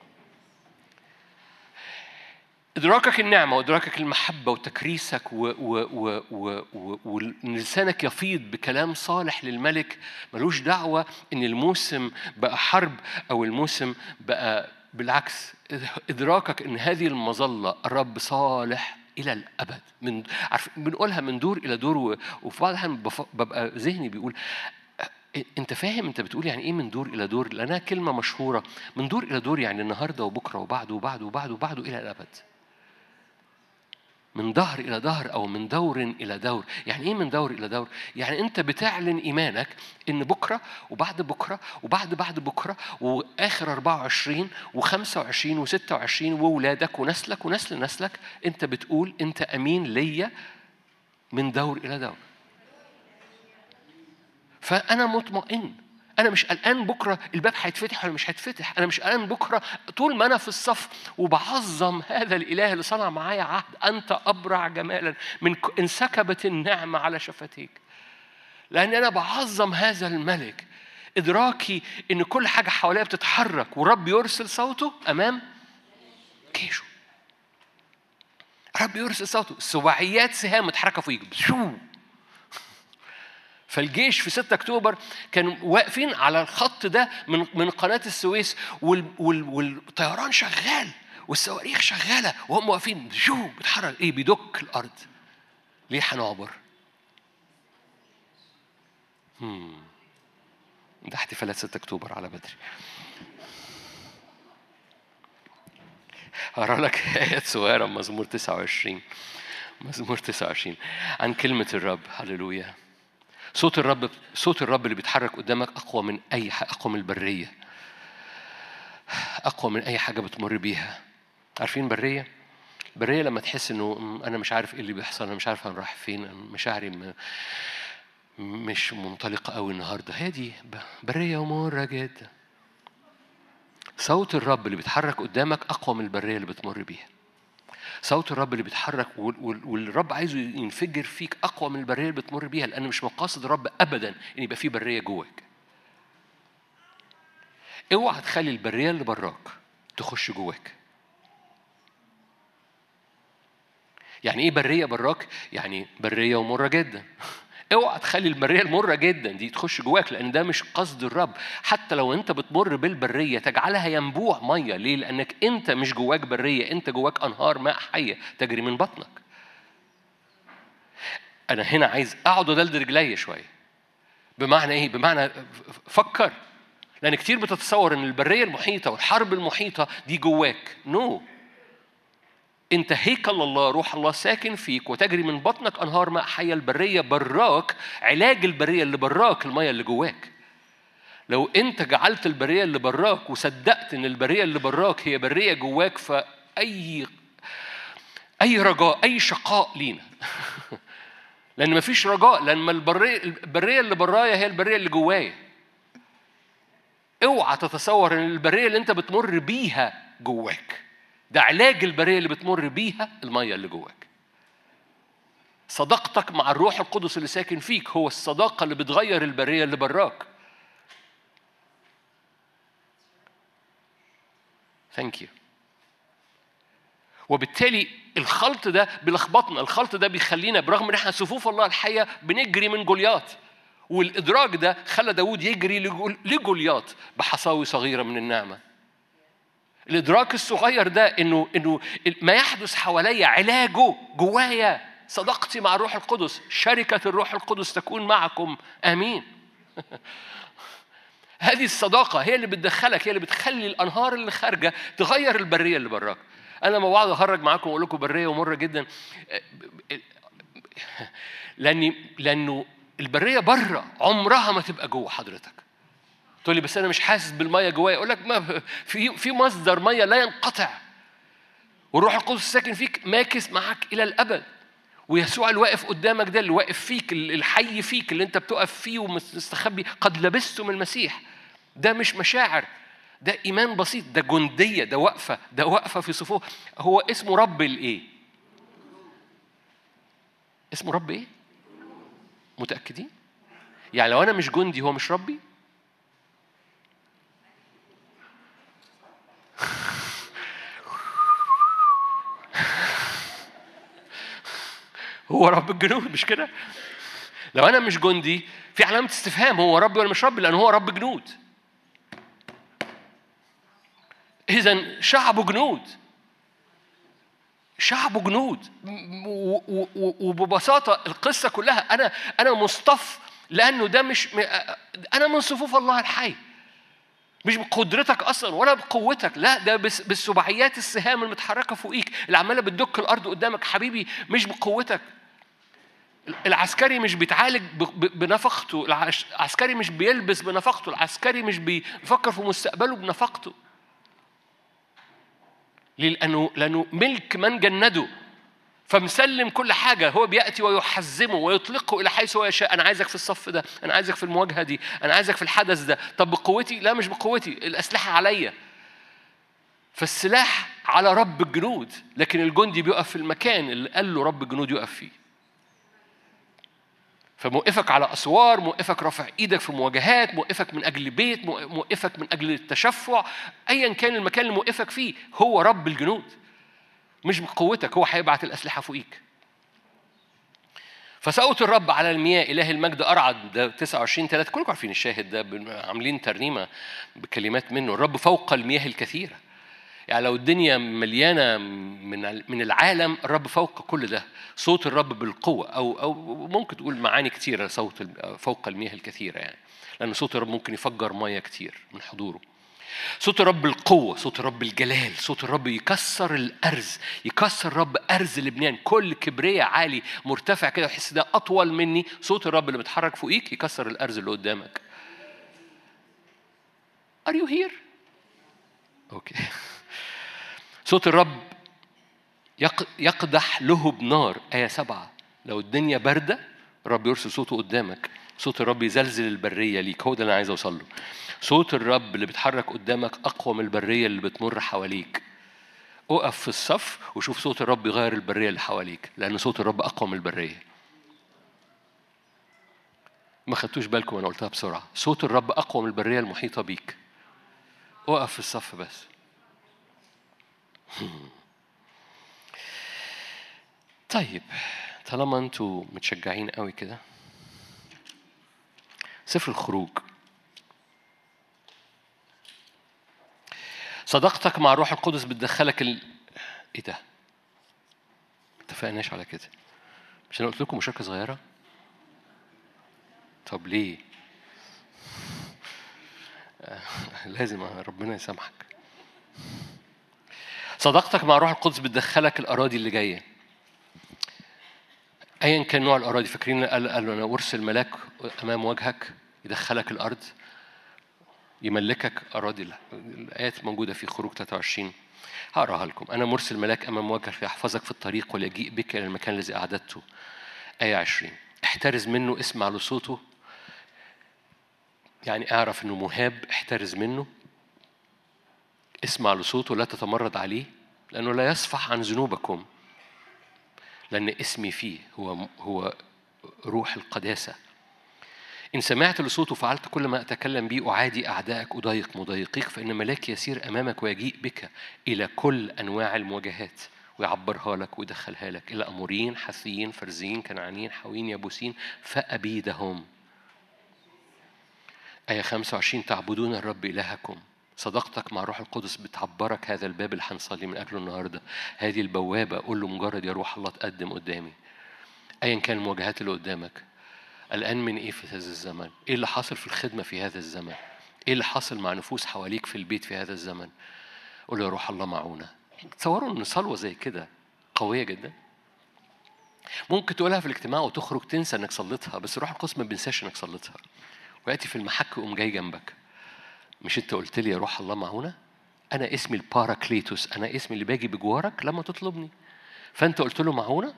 إدراكك النعمة وإدراكك المحبة وتكريسك ولسانك يفيض بكلام صالح للملك ملوش دعوة إن الموسم بقى حرب أو الموسم بقى بالعكس. إدراكك إن هذه المظلة الرب صالح إلى الأبد. من عارف بنقولها من دور إلى دور، وفي بعض الأحيان ببقى ذهني بيقول أنت فاهم أنت بتقول يعني إيه من دور إلى دور؟ لأنها كلمة مشهورة. من دور إلى دور يعني النهاردة وبكرة وبعده وبعده وبعده وبعده إلى الأبد. من دهر إلى دهر أو من دور إلى دور. يعني إيه من دور إلى دور؟ يعني أنت بتعلن إيمانك إن بكرة وبعد بكرة وبعد بعد بكرة وآخر أربعة وعشرين وخمسة وعشرين وستة وعشرين وولادك ونسلك ونسل نسلك أنت بتقول أنت أمين ليا من دور إلى دور. فأنا مطمئن. أنا مش قلقان بكرة الباب هيتفتح ولا مش هيتفتح. أنا مش قلقان بكرة طول ما أنا في الصف وبعظم هذا الإله اللي صنع معايا عهد. أنت أبرع جمالا من انسكبت النعمة على شفتيك. لأن أنا بعظم هذا الملك. إدراكي إن كل حاجة حواليا بتتحرك ورب يرسل صوته أمام جيشه. رب يرسل صوته. سباعيات سهام متحركة فوقيك شو. فالجيش في ستة أكتوبر كانوا واقفين على الخط ده من من قناة السويس وال وال والطيران شغال والصواريخ شغالة وهم واقفين شو بتحرك إيه بيدك الأرض. ليه هنعبر؟ هم ده احتفالات ستة أكتوبر على بدري. هقرأ لك آيات صغيرة من مزمور تسعة وعشرين. مزمور تسعة وعشرين عن كلمة الرب. هللويا. صوت الرب صوت الرب اللي بيتحرك قدامك أقوى من أي حاجة، أقوى من البرية، أقوى من أي حاجة بتمر بيها. عارفين برية؟ برية لما تحس إنه أنا مش عارف إيه اللي بيحصل، أنا مش عارف أنا رايح فين، مشاعري مش منطلقة قوي النهاردة. هذه برية ومرة جدا. صوت الرب اللي بيتحرك قدامك أقوى من البرية اللي بتمر بيها. صوت الرب اللي بيتحرك، والرب عايزه ينفجر فيك أقوى من البرية اللي بتمر بيها، لأن مش مقاصد الرب أبدا إن يبقى فيه برية جواك. اوعى تخلي البرية اللي براك تخش جواك. يعني ايه برية براك؟ يعني برية ومرة جدا. اوعى تخلي البرية المرة جدا دي تخش جواك، لأن ده مش قصد الرب. حتى لو أنت بتمر بالبرية تجعلها ينبوع مية. ليه؟ لأنك أنت مش جواك برية، أنت جواك أنهار ماء حية تجري من بطنك. أنا هنا عايز أقعد أدلد رجلي شوية. بمعنى إيه؟ بمعنى فكر، لأن كتير بتتصور أن البرية المحيطة والحرب المحيطة دي جواك. نو no. أنت هيكل الله، روح الله ساكن فيك وتجري من بطنك أنهار ماء حية. البرية براك، علاج البرية اللي براك المية اللي جواك. لو أنت جعلت البرية اللي براك وصدقت أن البرية اللي براك هي برية جواك، فأي أي رجاء، أي شقاء لينا. لأن مفيش رجاء، لأن البرية البرية اللي برايا هي البرية اللي جوايا. اوعى تتصور أن البرية اللي أنت بتمر بيها جواك. ده علاج البرية اللي بتمر بيها المية اللي جواك. صداقتك مع الروح القدس اللي ساكن فيك هو الصداقة اللي بتغير البرية اللي براك. Thank you. وبالتالي الخلط ده بيلخبطنا، الخلط ده بيخلينا برغم ان احنا صفوف الله الحية بنجري من جوليات. والإدراك ده خلى داود يجري لجوليات بحصاوي صغيرة من النعمة. الإدراك الصغير ده إنه إنه ما يحدث حواليا علاجه جوايا. صداقتي مع الروح القدس، شركة الروح القدس تكون معكم، آمين. هذه الصداقة هي اللي بتدخلك، هي اللي بتخلي الأنهار اللي خارجة تغير البرية اللي براك. أنا ما بعض أخرج معاكم وأقول لكم برية ومرة جدا، لأني لأنه البرية بره عمرها ما تبقى جوه حضرتك. تقول لي بس أنا مش حاسس بالمية جوايا. أقول لك ما في في مصدر مية لا ينقطع، والروح القدس ساكن فيك ماكس معك إلى الأبد. ويسوع اللي واقف قدامك ده، اللي واقف فيك، الحي فيك، اللي أنت بتقف فيه ومستخبي، قد لبسته من المسيح. ده مش مشاعر، ده إيمان بسيط، ده جندية، ده وقفة، ده وقفة في صفوف. هو اسمه رب الإيه؟ اسمه رب إيه؟ متأكدين؟ يعني لو أنا مش جندي هو مش ربي؟ هو رب الجنود، مش كده؟ لو أنا مش جندي في علامة استفهام، هو ربي ولا مش ربي؟ لأنه هو رب جنود. إذن شعبه جنود، شعبه جنود. وببساطة القصة كلها أنا أنا مصطف، لأنه ده مش أنا من صفوف الله الحي، مش بقدرتك أصلا ولا بقوتك، لا، ده بالسبعيات السهام المتحركة فوقيك اللي عمالة بتدك الأرض قدامك حبيبي، مش بقوتك. العسكري مش بيتعالج بنفقته، العسكري مش بيلبس بنفقته، العسكري مش بيفكر في مستقبله بنفقته. لأنه لأنه ملك من جنده، فمسلم كل حاجة. هو بيأتي ويحزمه ويطلقه إلى حيث هو يشاء. أنا عايزك في الصف ده، أنا عايزك في المواجهة دي، أنا عايزك في الحدث ده. طب بقوتي؟ لا، مش بقوتي، الأسلحة عليا. فالسلاح على رب الجنود، لكن الجندي بيقف في المكان اللي قال له رب الجنود يقف فيه. فموقفك على أسوار، موقفك رافع إيدك في مواجهات، موقفك من أجل بيت، موقفك من أجل التشفع، أيا كان المكان اللي موقفك فيه، هو رب الجنود، مش بقوتك. هو هيبعت الأسلحة فوقيك. فصوت الرب على المياه، إله المجد أرعد. ده تسعة وعشرين ثلاثة، كلكم عارفين الشاهد ده، عاملين ترنيمة بكلمات منه. الرب فوق المياه الكثيرة. يعني لو الدنيا مليانة من من العالم، الرب فوق كل ده. صوت الرب بالقوة، أو أو ممكن تقول معاني كتيرة صوت فوق المياه الكثيرة، يعني لأن صوت الرب ممكن يفجر مياه كتير من حضوره. صوت الرب القوة، صوت الرب الجلال، صوت الرب يكسر الأرز، يكسر الرب أرز لبنان. كل كبرية عالي مرتفع كده وحس ده أطول مني، صوت الرب اللي بتحرك فوقيك يكسر الأرز اللي قدامك. Are you here؟ أوكي. صوت الرب يقدح لهب نار، آية سبعة. لو الدنيا باردة الرب يرسل صوته قدامك. صوت الرب يزلزل البرية ليك. هو ده اللي أنا عايز أوصل له. صوت الرب اللي بيتحرك قدامك أقوى من البرية اللي بتمر حواليك. اقف في الصف وشوف صوت الرب يغير البرية اللي حواليك، لأن صوت الرب أقوى من البرية. ما خدتوش بالكم أنا قلتها بسرعة، صوت الرب أقوى من البرية المحيطة بيك. اقف في الصف بس. طيب طالما انتوا متشجعين قوي كده، سفر الخروج. صداقتك مع الروح القدس بتدخلك ال... ايه ده؟ اتفقناش على كده؟ مش انا قلت لكم مشاركة صغيرة؟ طب ليه؟ لازم ربنا يسامحك. صداقتك مع الروح القدس بتدخلك الأراضي اللي جاية، أيا كان نوع الأراضي. فاكرين قال قال أنا أرسل ملاك أمام وجهك يدخلك الأرض، يملكك أراضي. الآيات موجودة في خروج ثلاثة وعشرين، هقراها لكم. أنا مرسل ملاك أمام وجهك يحفظك في الطريق ويجيء بك إلى المكان الذي أعددته. آية عشرين، احترز منه، اسمع لصوته. يعني أعرف إنه مهاب، احترز منه، اسمع لصوته، لا تتمرد عليه، لأنه لا يصفح عن ذنوبكم، لأن اسمي فيه هو هو روح القداسة. إن سمعت لصوته فعلت كل ما أتكلم به، أعادي أعدائك، أضايق مضايقيك، فإن ملاك يسير أمامك ويجيء بك إلى كل أنواع المواجهات ويعبرها لك ويدخلها لك، إلى أموريين، حثيين، فرزيين، كنعانيين، حويين، يبوسين، فأبيدهم. آية خمسة وعشرين، تعبدون الرب إلهكم. صداقتك مع روح القدس بتعبرك هذا الباب اللي هنصلي من أجله النهاردة، هذه البوابة. قول له مجرد يا روح الله تقدم قدامي أيا كان المواجهات اللي قدامك. الآن من إيه في هذا الزمن؟ إيه اللي حاصل في الخدمة في هذا الزمن؟ إيه اللي حاصل مع نفوس حواليك في البيت في هذا الزمن؟ قول له يا روح الله معونا. تصوروا إن صلوة زي كده قوية جدا، ممكن تقولها في الاجتماع وتخرج تنسى إنك صليتها، بس روح القدس ما بينساش إنك صليتها، ويأتي في المحك ويقوم جاي جنبك. مش أنت قلت لي يا روح الله معونا؟ أنا اسمي الباراكليتوس، أنا اسمي اللي باجي بجوارك لما تطلبني. فأنت قلت له معونا،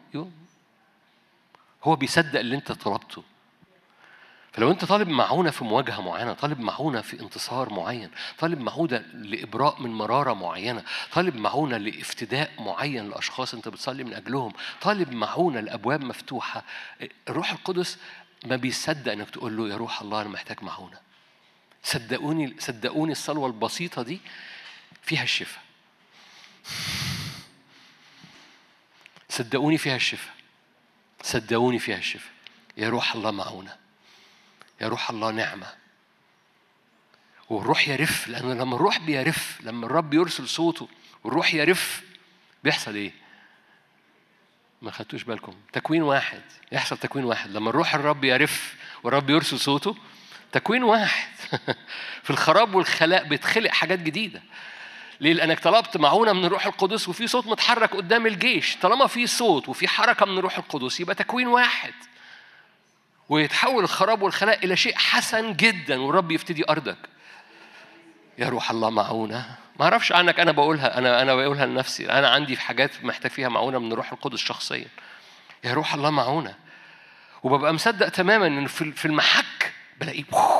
هو بيصدق اللي أنت طلبته. فلو أنت طالب معونة في مواجهة معينة، طالب معونة في انتصار معين، طالب معونة لإبراء من مرارة معينة، طالب معونة لافتداء معين لأشخاص أنت بتصلي من أجلهم، طالب معونة لأبواب مفتوحة، الروح القدس ما بيصدق أنك تقول له يا روح الله أنا محتاج معونة. صدقوني صدقوني الصلوة البسيطة دي فيها الشفاء، صدقوني فيها الشفاء، صدقوني فيها الشفاء. يا روح الله معونة، يا روح الله نعمة. والروح يرف، لأن لما الروح بيرف، لما الرب يرسل صوته والروح يرف بيحصل إيه؟ ما خدتوش بالكم؟ تكوين واحد، يحصل تكوين واحد لما الروح الرب يرف والرب يرسل صوته. تكوين واحد. في الخراب والخلاء بتخلق حاجات جديدة. ليه؟ لأنك طلبت معونة من الروح القدس وفي صوت متحرك قدام الجيش. طالما في صوت وفي حركة من الروح القدس يبقى تكوين واحد، ويتحول الخراب والخلاء إلى شيء حسن جدا، والرب يفتدي أرضك. يا روح الله معونة. ما أعرفش عنك، أنا بقولها أنا أنا بقولها لنفسي. أنا عندي حاجات محتاج فيها معونة من الروح القدس شخصيا. يا روح الله معونة. وببقى مصدق تماما إن في المحك بلاقيه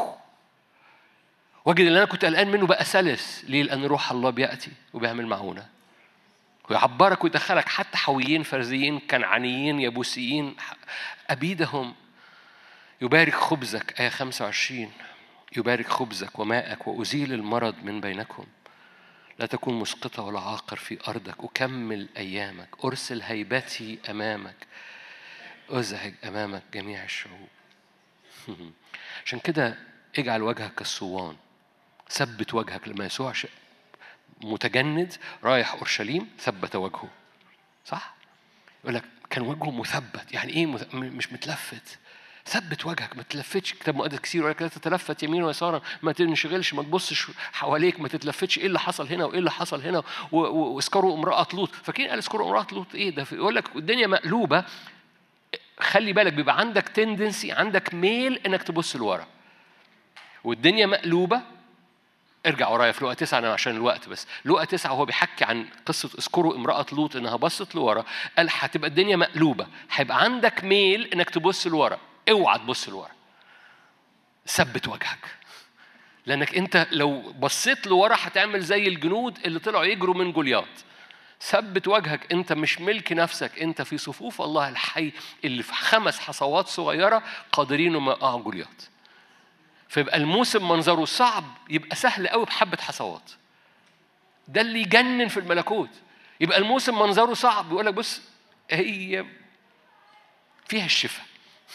وجد اللي أنا كنت قلقان منه بقى سلس. ليه؟ لأن روح الله بيأتي وبيعمل معونة ويعبرك ويدخلك حتى حويين، فرزيين، كنعانيين، يبوسيين، أبيدهم. يبارك خبزك. آية خمسة وعشرين، يبارك خبزك وماءك وأزيل المرض من بينكم، لا تكون مسقطة ولا عاقر في أرضك، أكمل أيامك، أرسل هيبتي أمامك، أزعج أمامك جميع الشعوب. عشان كده اجعل وجهك كالصوان، ثبت وجهك. لما يسوع متجند رايح أورشليم ثبت وجهه، صح؟ يقول لك كان وجهه مثبت. يعني إيه مش متلفت؟ ثبت وجهك، ما تلفتش. كتاب مقدس كثير يقول لك لا تتلفت يمين ويسارا، ما تنشغلش، ما تبصش حواليك، ما تتلفتش ايه اللي حصل هنا وايه اللي حصل هنا. واذكروا امرأة لوط. فاكرين قال اذكروا امرأة لوط ايه ده؟ يقول لك الدنيا مقلوبة. خلي بالك بيبقى عندك تندنسي، عندك ميل انك تبص لورا، والدنيا مقلوبة. ارجع ورايا في لوقا تسعة أنا عشان الوقت بس. لوقا تسعة وهو بيحكي عن قصة اذكروا امرأة لوط إنها بصت لورا، قال هتبقى الدنيا مقلوبة، هيبقى عندك ميل إنك تبص لورا. اوعى تبص لورا، ثبت وجهك، لأنك أنت لو بصيت لورا هتعمل زي الجنود اللي طلعوا يجروا من جولياط. ثبت وجهك، انت مش ملك نفسك، انت في صفوف الله الحي اللي في خمس حصوات صغيره قادرين ما يقعوا جولياث. فيبقى الموسم منظره صعب يبقى سهل قوي بحبه حصوات. ده اللي يجنن في الملكوت. يبقى الموسم منظره صعب يقول لك بص هي فيها الشفاء،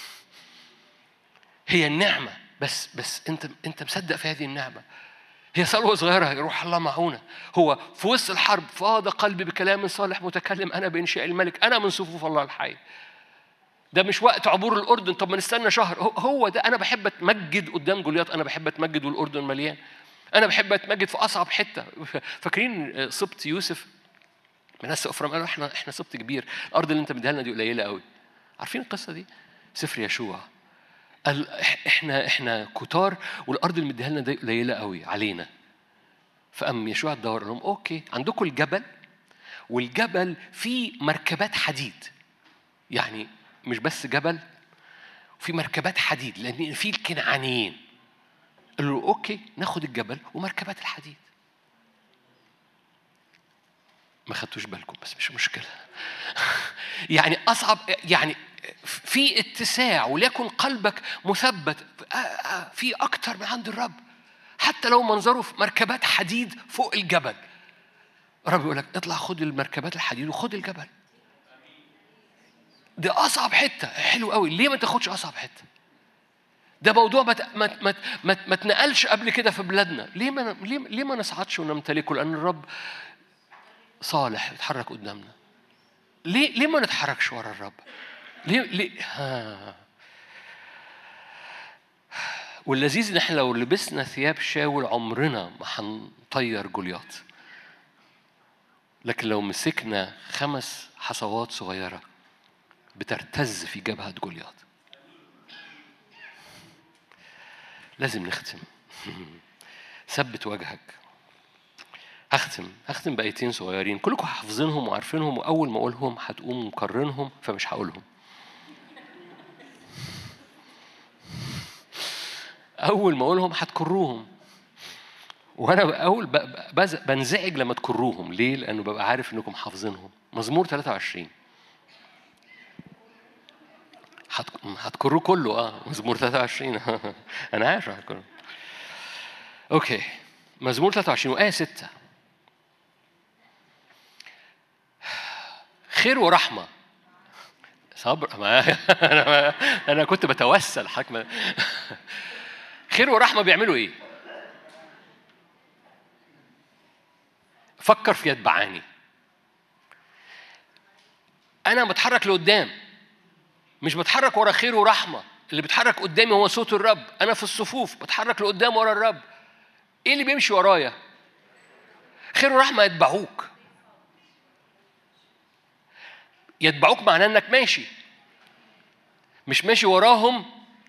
هي النعمه، بس بس انت انت مصدق في هذه النعمه. هي صلوة صغيرة يروح الله معونا. هو في وسط الحرب فاض قلبي بكلام صالح متكلم أنا بإنشاء الملك، أنا من صفوف الله الحي. ده مش وقت عبور الأردن، طب ما نستنى شهر. هو ده. أنا بحب أتمجد قدام جولياث، أنا بحب أتمجد والأردن مليان. أنا بحب أتمجد في أصعب حتة. فاكرين سبط يوسف منسى أفرام؟ قالوا إحنا إحنا سبط كبير، الأرض اللي أنت مديها لنا دي قليلة قوي. عارفين القصة دي؟ سفر يشوع قال إحنا إحنا كتار والأرض اللي مديها لنا دي قليلة قوي علينا. فأم يشوع الدور لهم أوكي عندكم الجبل، والجبل فيه مركبات حديد، يعني مش بس جبل، في مركبات حديد لأن في الكنعانيين. قالوا أوكي ناخد الجبل ومركبات الحديد. ما خدتوش بالكم بس مش مشكلة. يعني أصعب، يعني في اتساع وليكن قلبك مثبت في أكتر من عند الرب، حتى لو منظره في مركبات حديد فوق الجبل. الرب يقول لك اطلع خد المركبات الحديد وخد الجبل. دي أصعب حتة. حلو قوي. ليه ما تاخدش أصعب حتة؟ ده موضوع ما ما ما ما, ما تنقلش قبل كده في بلادنا. ليه ما ليه ليه ما نصعدش ونمتلكه؟ لأن الرب صالح يتحرك قدامنا. ليه ليه ما نتحركش ورا الرب؟ ليه ليه ها. واللذيذ ان احنا لو لبسنا ثياب شاول عمرنا ما هنطير جولياث، لكن لو مسكنا خمس حصوات صغيرة بترتز في جبهة جولياث. لازم نختم. ثبت وجهك. هختم هختم بآيتين صغيرين كلكم حافظينهم وعارفينهم، وأول ما أقولهم هتقوم مكررنهم فمش هقولهم. أول ما أقولهم هتكروهم، وأنا أول بنزعج لما تكروهم. ليه؟ لأنه ببقى عارف إنكم حافظينهم. مزمور ثلاثة وعشرين هتكروه كله. آه مزمور ثلاثة وعشرين. أنا عارف هتكروه. أوكي. مزمور ثلاثة وعشرين وآية ستة. خير ورحمة صبر. أنا أنا كنت بتوسل حكمة. خير ورحمة بيعملوا إيه؟ فكر في يتبعاني. أنا بتحرك لقدام، مش بتحرك ورا خير ورحمة. اللي بتحرك قدامي هو صوت الرب. أنا في الصفوف بتحرك لقدام ورا الرب. إيه اللي بيمشي ورايا؟ خير ورحمة يتبعوك. يتبعوك معناه أنك ماشي، مش ماشي وراهم،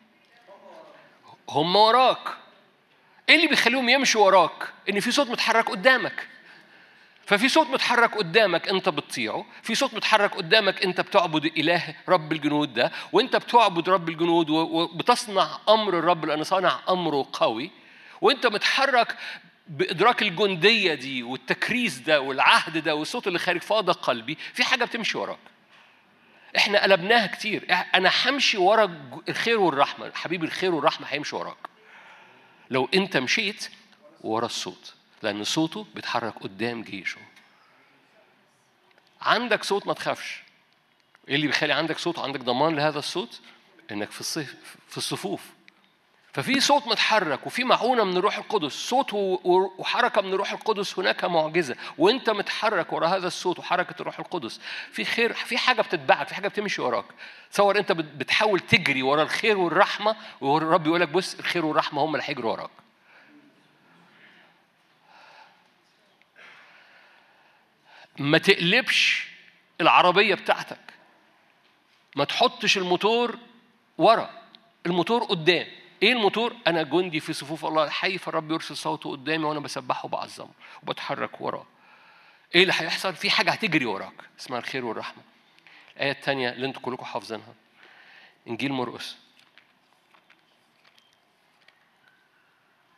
هم وراك. إيه اللي بيخليهم يمشوا وراك؟ إن في صوت متحرك قدامك. ففي صوت متحرك قدامك أنت بتطيعه، في صوت متحرك قدامك أنت بتعبد إله رب الجنود ده، وأنت بتعبد رب الجنود وبتصنع أمر الرب لأن صانع أمره قوي، وأنت متحرك بإدراك الجندية دي والتكريس ده والعهد ده والصوت اللي خارج فاض قلبي. في حاجة بتمشي وراك. إحنا قلبناها كتير. أنا همشي ورا الخير والرحمة. حبيبي الخير والرحمة هيمشي وراك لو أنت مشيت ورا الصوت، لأن صوته بيتحرك قدام جيشه. عندك صوت ما تخافش. إيه اللي بيخلي عندك صوت وعندك ضمان لهذا الصوت؟ إنك في الصف في الصفوف. ففي صوت متحرك وفي معونة من الروح القدس. صوت وحركة من الروح القدس هناك معجزة، وأنت متحرك ورا هذا الصوت وحركة الروح القدس. في خير، في حاجة بتتبعك، في حاجة بتمشي وراك. تصور أنت بتحاول تجري ورا الخير والرحمة، والرب يقولك بص الخير والرحمة هم اللي هيجروا وراك. ما تقلبش العربية بتاعتك. ما تحطش الموتور ورا، الموتور قدام. ايه الموتور؟ انا جندي في صفوف الله الحي، فالرب يرسل صوته قدامي وانا بسبحه وبعظمه وبتحرك وراه. ايه اللي هيحصل؟ في حاجة هتجري وراك اسمها الخير والرحمة. الآية الثانية اللي انتوا كلكم حافظينها، إنجيل مرقس.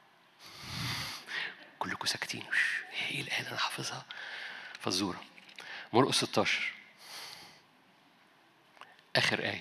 كلكم ساكتين. ايه الآية اللي انا حافظها؟ فزورة. مرقس ستاشر آخر آية.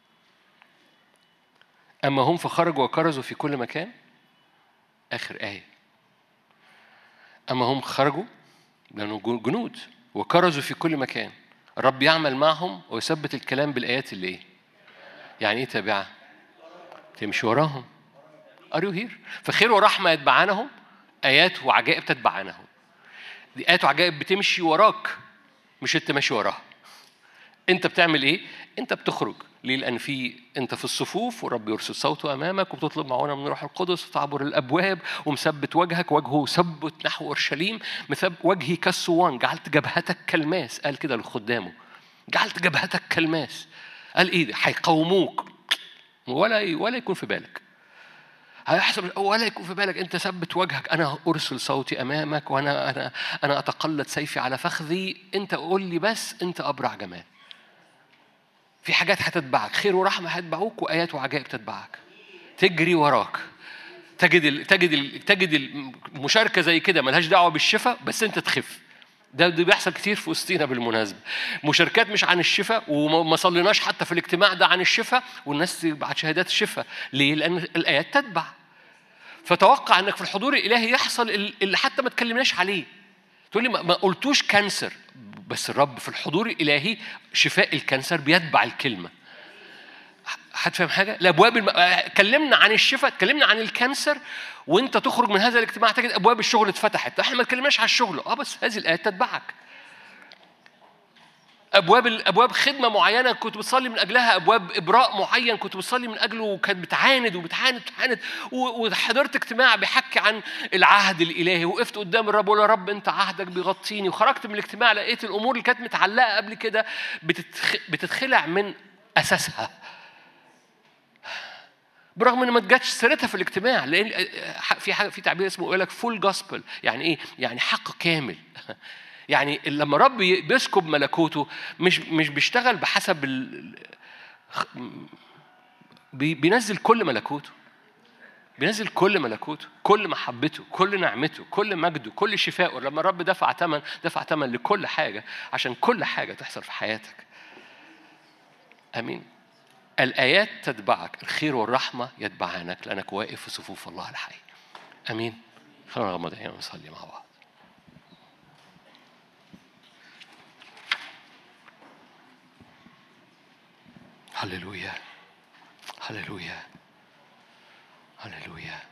أما هم فخرجوا وكرزوا في كل مكان. آخر آية. أما هم خرجوا لأنه جنود وكرزوا في كل مكان. الرب يعمل معهم ويثبت الكلام بالآيات اللي إيه؟ يعني إيه تابعة؟ تمشي وراهم. Are you here؟ فخير ورحمة يتبعانهم، آيات وعجائب تتبعانهم. دي آيات وعجائب بتمشي وراك، مش أنت ماشي وراها. أنت بتعمل إيه؟ أنت بتخرج. ليه؟ لأن في أنت في الصفوف ورب يرسل صوته أمامك وبتطلب معونة من روح القدس وتعبر الأبواب ومثبت وجهك، وجهه ثبت نحو أورشليم، مثبت وجهي كالصوان، جعلت جبهتك كالماس. قال كده لخدامه، جعلت جبهتك كالماس. قال إيه ده؟ هيقاوموك ولا ولا يكون في بالك، هيحصل ولا يكون في بالك. أنت ثبت وجهك، أنا أرسل صوتي أمامك، وأنا أنا أنا أتقلد سيفي على فخذي. أنت قول لي بس، أنت أبرع جمال. في حاجات هتتبعك، خير ورحمة هتتبعوك، وآيات وعجائب تتبعك، تجري وراك. تجد ال... تجد ال... تجد المشاركة زي كده ملهاش دعوة بالشفاء، بس أنت تخف. ده ده بيحصل كتير في وسطينا بالمناسبة. مشاركات مش عن الشفاء، وما صليناش حتى في الاجتماع ده عن الشفاء، والناس بعد شهادات الشفاء. ليه؟ لأن الآيات تتبع. فتوقع أنك في الحضور الإلهي يحصل اللي حتى ما تكلمناش عليه. تقول لي ما قلتوش كانسر، بس الرب في الحضور الإلهي شفاء الكانسر بيتبع الكلمة. هتفهم حاجة؟ الأبواب الم... كلمنا عن الشفاء، كلمنا عن الكانسر، وانت تخرج من هذا الاجتماع تجد أبواب الشغل اتفتحت. احنا ما تكلمناش عن الشغل، اه بس هذه الآيات تتبعك. أبواب أبواب خدمة معينة كنت بتصلي من أجلها، أبواب إبراء معين كنت بتصلي من أجله، وكانت بتعاند وبتعاند بتعاند وحضرت اجتماع بيحكي عن العهد الإلهي، وقفت قدام الرب وقلت يا رب أنت عهدك بيغطيني، وخرجت من الاجتماع لقيت الأمور اللي كانت متعلقة قبل كده بتتخ... بتتخلع من أساسها، برغم ان ما تجاتش سيرتها في الاجتماع. لان في حاجه في تعبير اسمه يقول لك فول جوسبل. يعني ايه؟ يعني حق كامل. يعني لما رب بيسكب ملكوته مش مش بيشتغل بحسب ال... بينزل كل ملكوته، بينزل كل ملكوته، كل محبته، كل نعمته، كل مجده، كل شفائه. لما الرب دفع ثمن، دفع ثمن لكل حاجه عشان كل حاجه تحصل في حياتك. امين. الآيات تتبعك، الخير والرحمة يتبعانك لأنك واقف في صفوف الله الحي. أمين. خلونا نغمض عينينا ونصلي مع بعض. هللويا هللويا هللويا.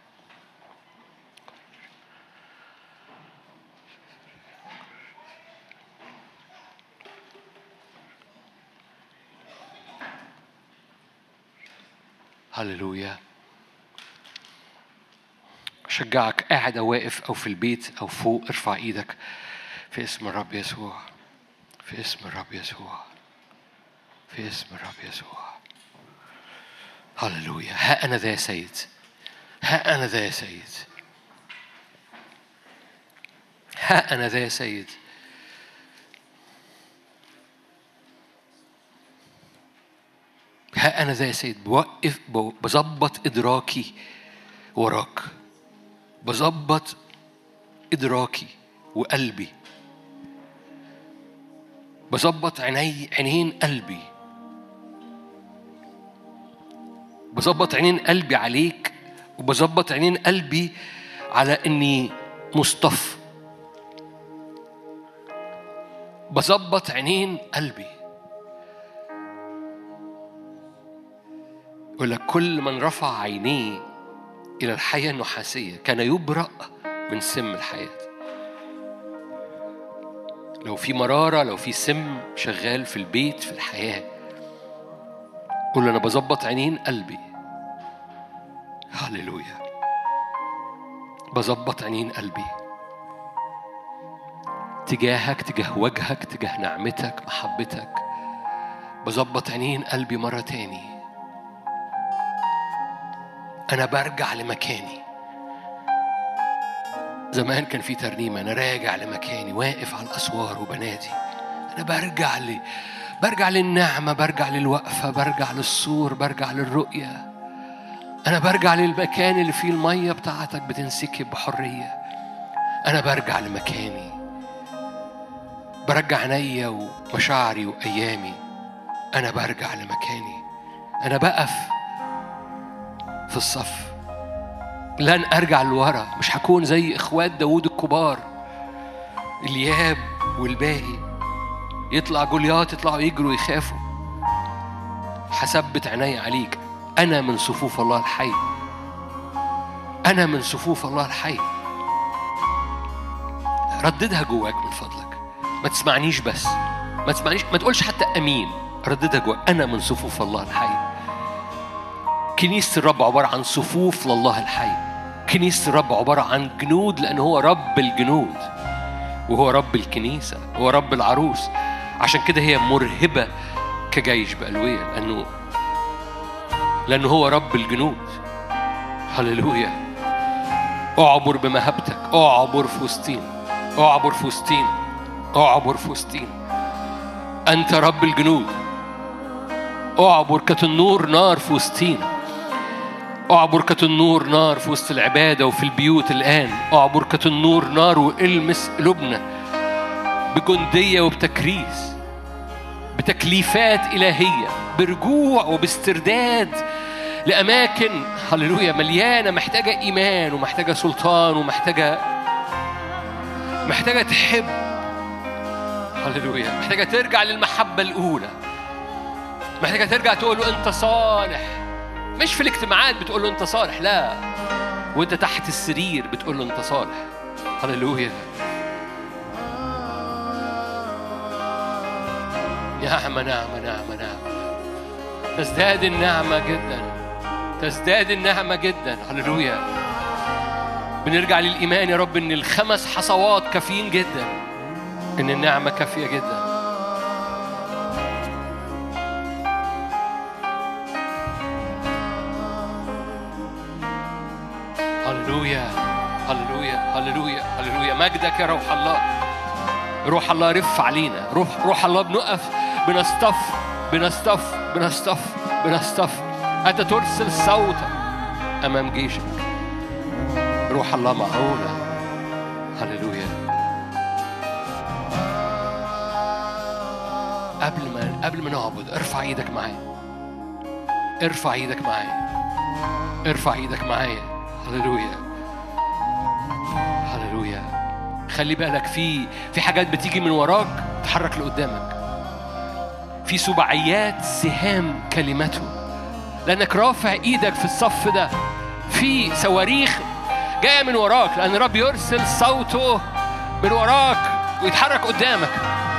هللويا. شجعك قاعد أو واقف أو في البيت أو فوق، ارفع إيدك في اسم الرب يسوع، في اسم الرب يسوع، في اسم الرب يسوع. هللويا. ها أنا ذا يا سيد، ها أنا ذا يا سيد، ها أنا ذا يا سيد. ها أنا ذا يا سيد. بوقف بظبط إدراكي وراك، بظبط إدراكي وقلبي، بظبط عيني عينين قلبي، بظبط عينين قلبي عليك، وبظبط عينين قلبي على إني مصطفى. بظبط عينين قلبي. يقول لك كل من رفع عينيه إلى الحياة النحاسية كان يبرأ من سم الحياة. لو في مرارة، لو في سم شغال في البيت في الحياة، قول أنا بظبط عينين قلبي. هاليلويا. بظبط عينين قلبي تجاهك، تجاه وجهك، تجاه نعمتك، محبتك. بظبط عينين قلبي مرة تاني. أنا برجع لمكاني. زمان كان في ترنيمة، أنا راجع لمكاني، واقف على الأسوار وبنادي. أنا برجع لي برجع للنعمة، برجع للوقفة، برجع للسور، برجع للرؤية. أنا برجع للمكان اللي فيه المية بتاعتك بتنسكب بحرية. أنا برجع لمكاني. برجع عينيا ومشاعري وأيامي. أنا برجع لمكاني، أنا بقف في الصف، لن أرجع لورا. مش هكون زي إخوات داود الكبار، الياب والباقي، يطلع جوليات يطلعوا يجروا يخافوا. حثبت عيني عليك. أنا من صفوف الله الحي، أنا من صفوف الله الحي. رددها جواك من فضلك، ما تسمعنيش بس، ما تسمعنيش، ما تقولش حتى أمين، رددها جواك. أنا من صفوف الله الحي. كنيسة الرب عبارة عن صفوف لله الحي. كنيسة الرب عبارة عن جنود، لأنه هو رب الجنود وهو رب الكنيسة، هو رب العروس. عشان كده هي مرهبة كجيش بألوية، لأنه لأنه هو رب الجنود. هللويا. أعبر بمهبتك، أعبر في وسطين، أعبر في وسطين، أعبر في وسطين. أنت رب الجنود. أعبر كتنور نار في وسطين، أعبر كتنور نار في وسط العبادة وفي البيوت الآن. أعبر كتنور نار وإلمس قلوبنا بجندية وبتكريس، بتكليفات إلهية، برجوع وباسترداد لأماكن هللويا مليانة، محتاجة إيمان ومحتاجة سلطان ومحتاجة محتاجة تحب. هللويا. محتاجة ترجع للمحبة الأولى، محتاجة ترجع تقول له أنت صالح. مش في الاجتماعات بتقول له أنت صالح، لا، وأنت تحت السرير بتقول له أنت صالح. هللويا. نعمة نعمة نعمة نعمة. تزداد النعمة جدا، تزداد النعمة جدا. هللويا. بنرجع للإيمان يا رب إن الخمس حصوات كافيين جدا، إن النعمة كافية جدا. هللويا هللويا هللويا هللويا. مجدك يا روح الله. روح الله رف علينا. روح روح الله. بنقف بنصطف بنصطف بنصطف بنصطف. أنت ترسل صوتك أمام جيشك. روح الله معونا. هللويا. قبل ما قبل ما نعبد ارفع ايدك معايا، ارفع ايدك معايا، ارفع ايدك معايا. هللويا هللويا. خلي بالك في في حاجات بتيجي من وراك تحرك لقدامك، في سبعيات سهام كلمته، لأنك رافع ايدك في الصف ده. في صواريخ جاية من وراك، لأن الرب يرسل صوته من وراك ويتحرك قدامك.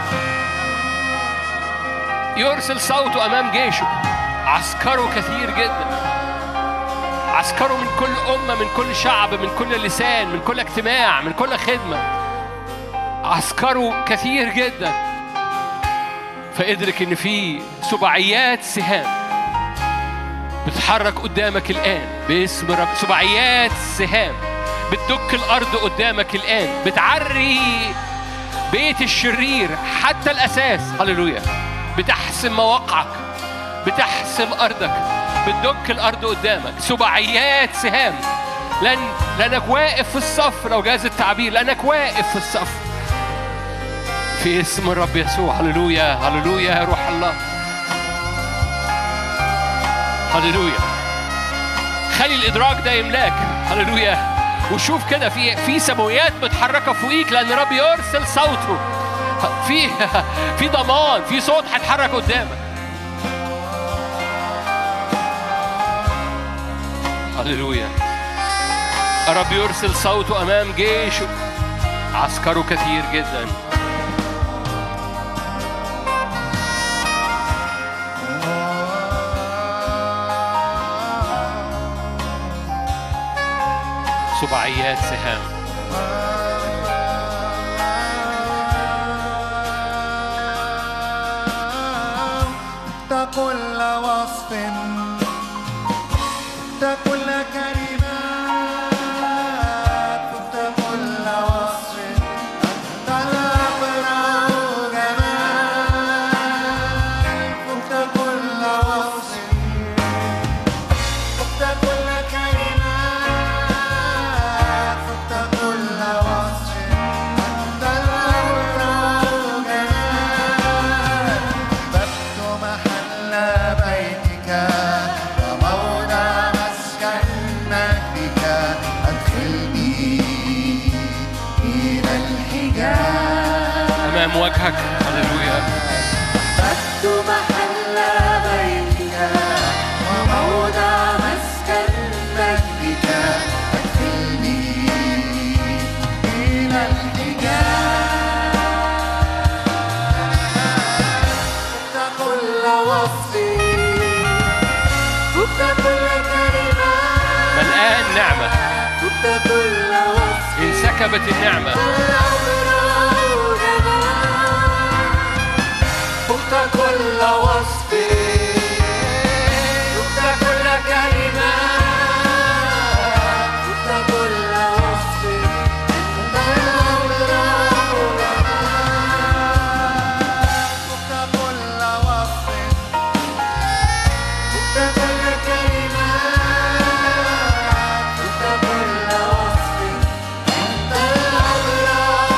يرسل صوته أمام جيشه. عسكره كثير جدا، عسكره من كل أمة، من كل شعب، من كل لسان، من كل اجتماع، من كل خدمة. عسكره كثير جدا. فادرك إن في سبعيات سهام بتتحرك قدامك الآن باسم رب. سبعيات سهام بتدك الأرض قدامك الآن، بتعري بيت الشرير حتى الأساس. هللويا. بتحسم مواقعك، بتحسم أرضك، بتدك الأرض قدامك. سبعيات سهام. لأن لأنك واقف في الصف، لو جاز التعبير، لأنك واقف في الصف في اسم الرب يسوع. هللويا هللويا يا روح الله. هللويا. خلي الإدراك ده يملاك. هللويا. وشوف كده في في سماويات متحركة فوقيك، لأن الرب يرسل صوته. في في ضمان، في صوت هيتحرك قدامك. هللويا. الرب يرسل صوته أمام جيشه. عسكره كثير جدا. سبعيات سهام. كل وصف، كل كلمات، كل وصف، أنت الأبرع جمال، كل وصف، كل كلمات، كل وصف، أنت الأبرع جمال. أمام وجهك. هللويا. مجد محل بيتك وموضع مسكن مجدك، أدخلني إلى الحجاب. فقت كل وصف، فقت كل كلمة، ملآن نعمة. فقت كل وصف، انسكبت النعمة. فقت كل وصف، فقت كل كلمة، فقت كل وصف، أنت الأمر فقت كل وصف، فقت كل كلمة، فقت كل وصف، أنت الأمر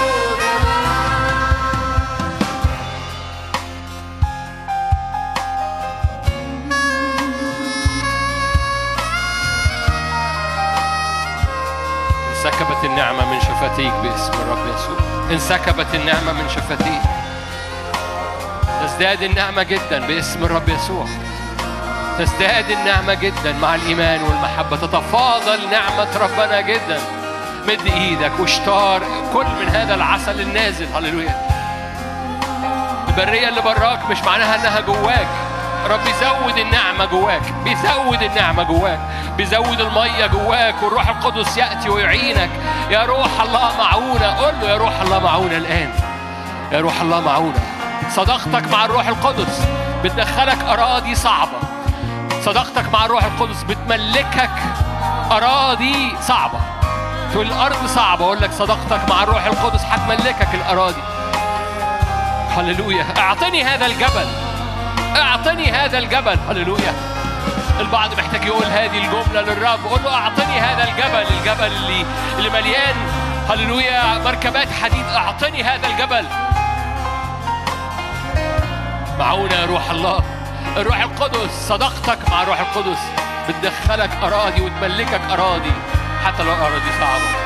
انسكبت النعمة من شفتيك باسم الرب يسوع. انسكبت النعمة من شفتيك. تزداد النعمة جدا باسم الرب يسوع. تزداد النعمة جدا مع الإيمان والمحبة. تتفاضل نعمة ربنا جدا. مد إيدك واشتار كل من هذا العسل النازل. هللويا. البرية اللي براك مش معناها أنها جواك. رب يزود النعمة جواك، بيزود النعمة جواك، بيزود المية جواك، والروح القدس يأتي ويعينك. يا روح الله معونة. قل له يا روح الله معونة الآن. يا روح الله معونة. صداقتك مع الروح القدس بتدخلك أراضي صعبة. صداقتك مع الروح القدس بتملكك أراضي صعبة. تقول الأرض صعبة، أقول لك صداقتك مع الروح القدس هتملكك الأراضي. هللويا. اعطني هذا الجبل، اعطني هذا الجبل. هللويا. البعض محتاج يقول هذه الجملة للرب. قول له اعطني هذا الجبل، الجبل اللي اللي مليان هللويا مركبات حديد. اعطني هذا الجبل. معونا يا روح الله. الروح القدس، صداقتك مع الروح القدس بتدخلك أراضي وتملكك أراضي حتى لو أراضي صعبة.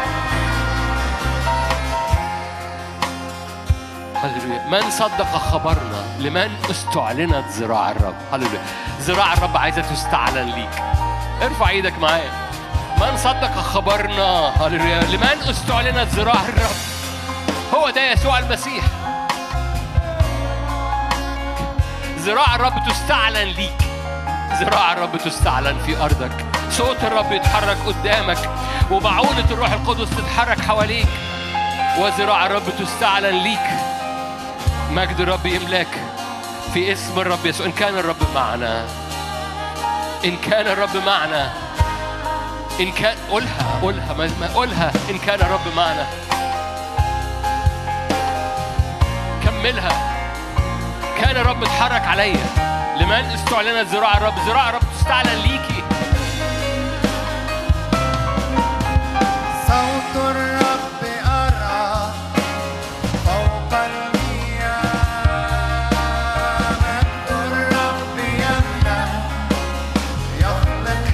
هللويا. من صدق خبرنا لمن استعلنت ذراع الرب. هللويا. ذراع الرب عايزة تستعلن ليك. ارفع ايدك معايا. من صدق خبرنا. هللويا. لمن استعلنت ذراع الرب. هو ده يسوع المسيح. ذراع الرب تستعلن ليك. ذراع الرب تستعلن في أرضك. صوت الرب يتحرك قدامك، ومعونة الروح القدس تتحرك حواليك، وذراع الرب تستعلن ليك. مجد الرب يملاك في اسم الرب يسوع. إن كان الرب معنا، إن كان الرب معنا، إن كان قولها قولها ما قولها. إن كان الرب معنا. كملها. كان الرب اتحرك عليا. لمن استعلنت ذراع الرب. ذراع الرب تستعلن ليكي. صوت الرب أرى فوق المياه، مجد الرب يملأ يخلق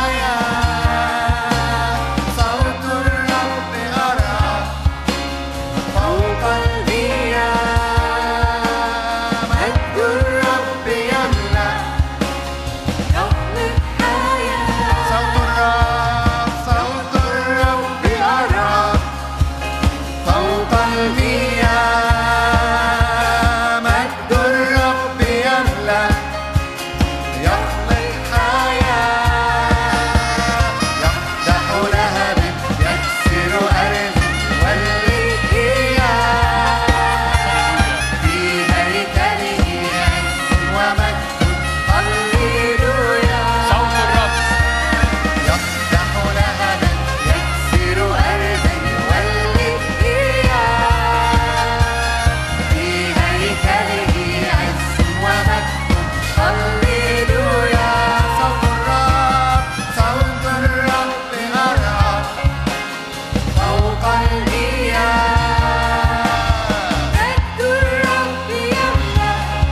حياة. صوت الرب أرى فوق المياه، مجد الرب يملأ يخلق حياة. صوت الرب، صوت الرب أرى فوق المياه، مجد الرب يملأ يخلق حياة. يفتح لهب يكسر أرض يولي إياه، في هيكله عز ومجد. هللويا. صوت الرب. يفتح لهب يكسر أرض يولي إياه، في هيكله عز ومجد. هللويا. صوت الرب، صوت الرب أرى فوق المياه، مجد الرب يملأ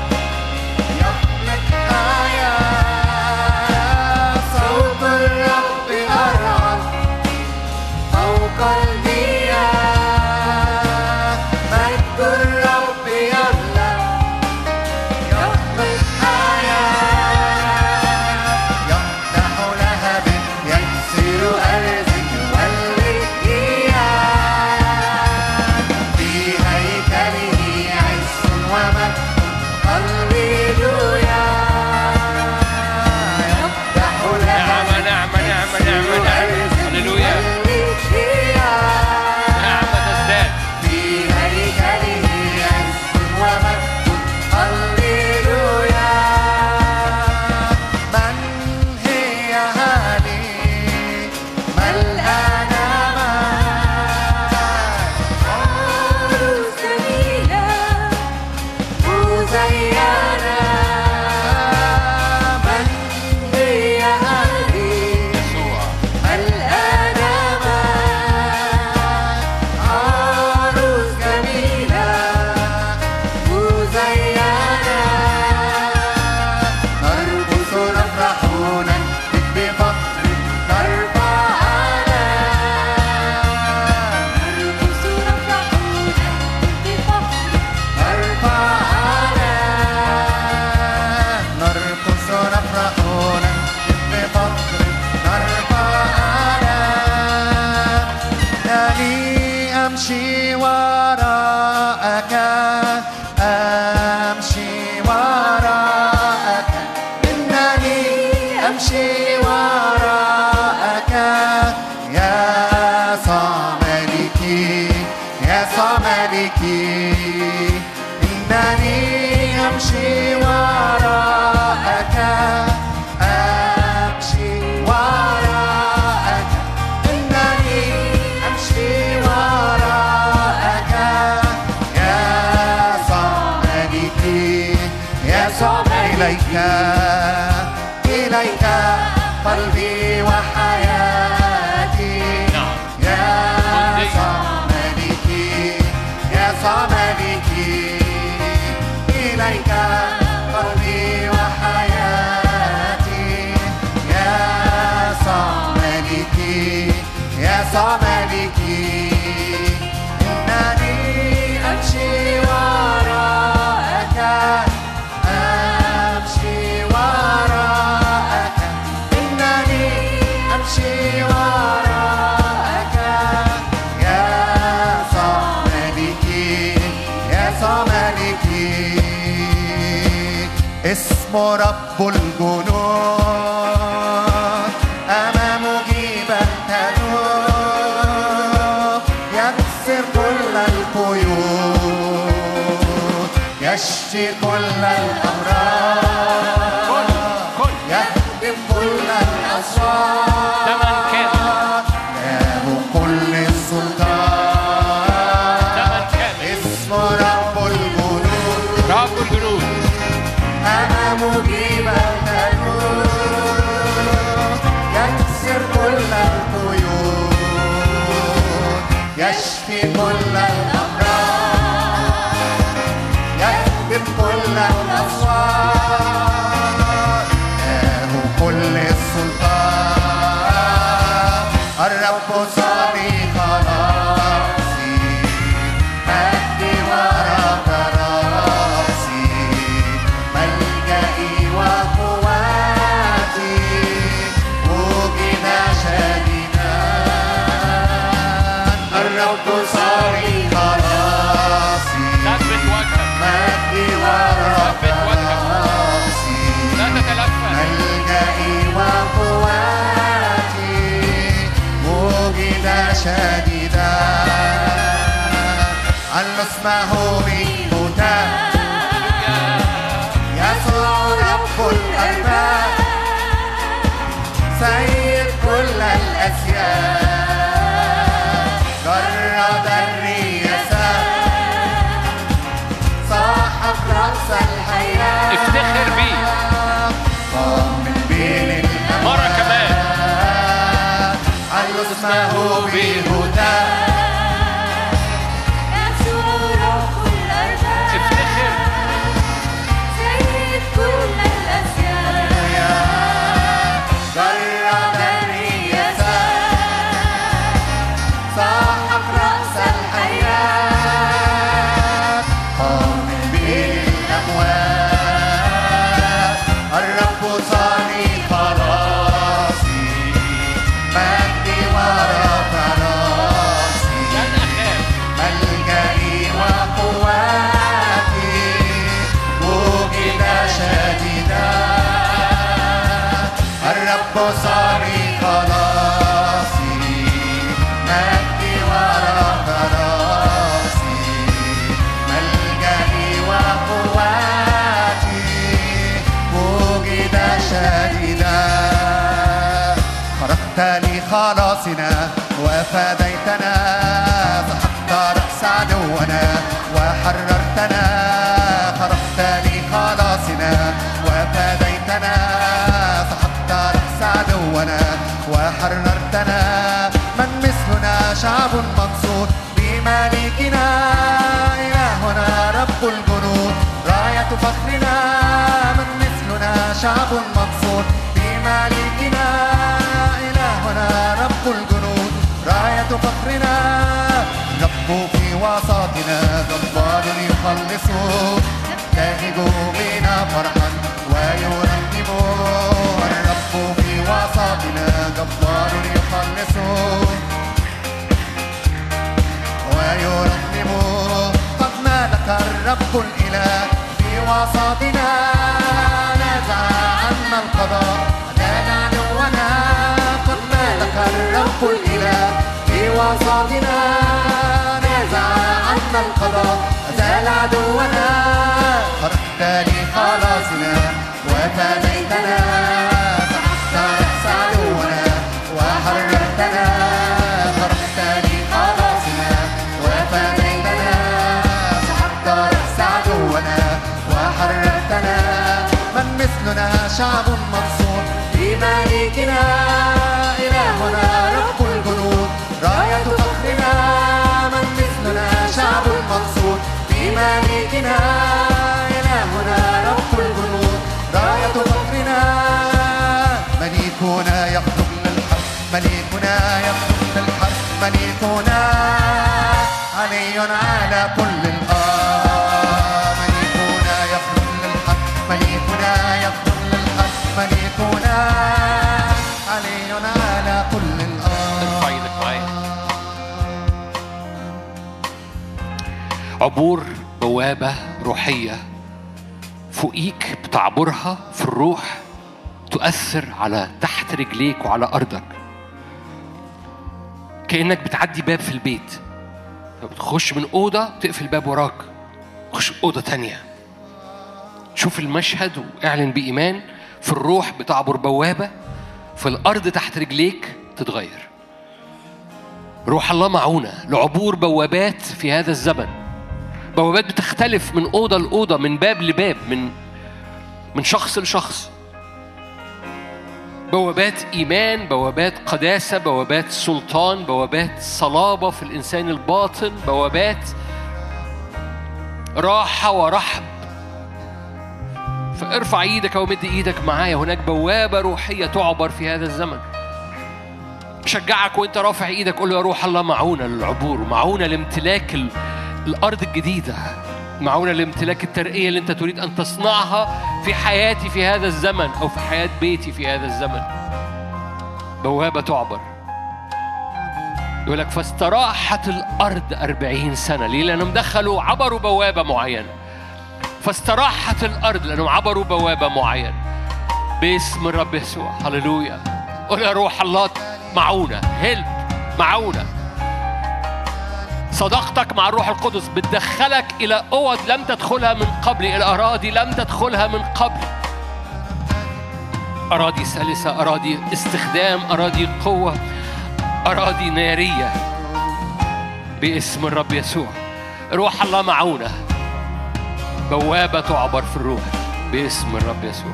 يخلق حياة. صوت الرب أرى فوق المياه، مجد الرب إليك إليك قلبي وحياتي يسوع ملكي يسوع ملكي إليك قلبي وحياتي يسوع ملكي يسوع ملكي إنني أمشي وراءك أمشي وراءك إنني أمشي وراءك يسوع ملكي يسوع ملكي اسم رب الجنود أمام مجيبا تدور يكسر كل القيود يشفي كل الأمراض يهدم كل الأسوار له كل السلطان اسم رب الجنود رب الجنود أنا مجيبا تدور يكسر كل القيود يشفي كل الأمراض يهدم كل الأسوار له كل السلطان الرب صاني خلاصي مجدي وراك راسي ملجئي وقواتي وجد شديدا الرب صاني خلاصي ثبت وجهك مجدي وراك ثبت وجهك راسي لا تتلفت ملجئي وقواتي وجد شديدا عل اسمه بالهدى يسوع رب الأرباب سيد كل الأسياد جرد الرياسة صاحب رأس الحياة افتخر بيه قام من بين الأموات مرة كمان عل اسمه بالهدى يسوع رب الأرباب افتخر سيد كل الأسياد جرد الرياسة صاحب رأس الحياة قام من بين الأموات الرب صاني خلاصي مجدي وراك راسي لن أخاف ملجئي وقواتي وجد شديدا الرب صاني خلاصي مجدي وراك راسي ملجئي وقواتي وجد شديدا خرجت لخلاصنا وفديتنا سحقت رأس عدونا وحررتنا خرجت لخلاصنا وفديتنا سحقت رأس عدونا وحررتنا من مثلنا شعب منصور بملكنا إلهنا رب الجنود راية فخرنا من مثلنا شعب منصور بملكنا إلهنا رب الجنود راية فخرنا رب في وسطنا جبار يخلص يبتهج بنا فرحا ويرنم الرب في وسطنا جبار يخلص ويرنم قد مالك الرب الإله في وسطنا نزع عنا القضاء أدان عدونا قد مالك الرب الإله في وسطنا نزع عنا القضاء أزال عدونا خرجت لخلاصنا وفديتنا سحقت رأس عدونا وحررتنا خرجت لخلاصنا وفديتنا سحقت رأس عدونا وحررتنا من مثلنا شعب منصور في ملكنا إلهنا رب الجنود راية فخرنا من مثلنا شعب منصور في ملكنا إلهنا رب الجنود راية فخرنا ملكنا يخرج للحرب ملكنا يخرج للحرب ملكنا علي على كل الأرض ملكنا يخرج للحرب ملكنا يخرج للحرب ملكنا علي على كل الأرض. ارفع ايدك معايا. عبور بوابة روحية فوقيك بتعبرها في الروح تؤثر على تحت رجليك وعلى أرضك. كأنك بتعدي باب في البيت فبتخش من أوضة تقفل باب وراك تخش أوضة تانية. شوف المشهد واعلن بإيمان. في الروح بتعبر بوابة في الأرض تحت رجليك تتغير. روح الله معونة لعبور بوابات في هذا الزمن. بوابات بتختلف من أوضة لأوضة من باب لباب من من شخص لشخص. بوابات إيمان بوابات قداسة بوابات سلطان بوابات صلابة في الإنسان الباطن بوابات راحة ورحب. فارفع ايدك او مد ايدك معايا. هناك بوابة روحية تعبر في هذا الزمن. شجعك وانت رافع ايدك قول له يا روح الله معونة للعبور معونة لامتلاك ال... الأرض الجديدة معونة لامتلاك الترقية اللي انت تريد أن تصنعها في حياتي في هذا الزمن أو في حياة بيتي في هذا الزمن. بوابة تعبر. يقول لك فاستراحت الأرض أربعين سنة. ليه؟ لأنهم دخلوا عبروا بوابة معينة. فاستراحت الأرض لأنهم عبروا بوابة معينة. باسم الرب يسوع. هللويا. قل يا روح الله معونة هلب معونة. صداقتك مع الروح القدس بتدخلك إلى أوض لم تدخلها من قبل إلى أراضي لم تدخلها من قبل. أراضي سلسة أراضي استخدام أراضي قوة أراضي نارية. باسم الرب يسوع. روح الله معونة. بوابة تعبر في الروح باسم الرب يسوع.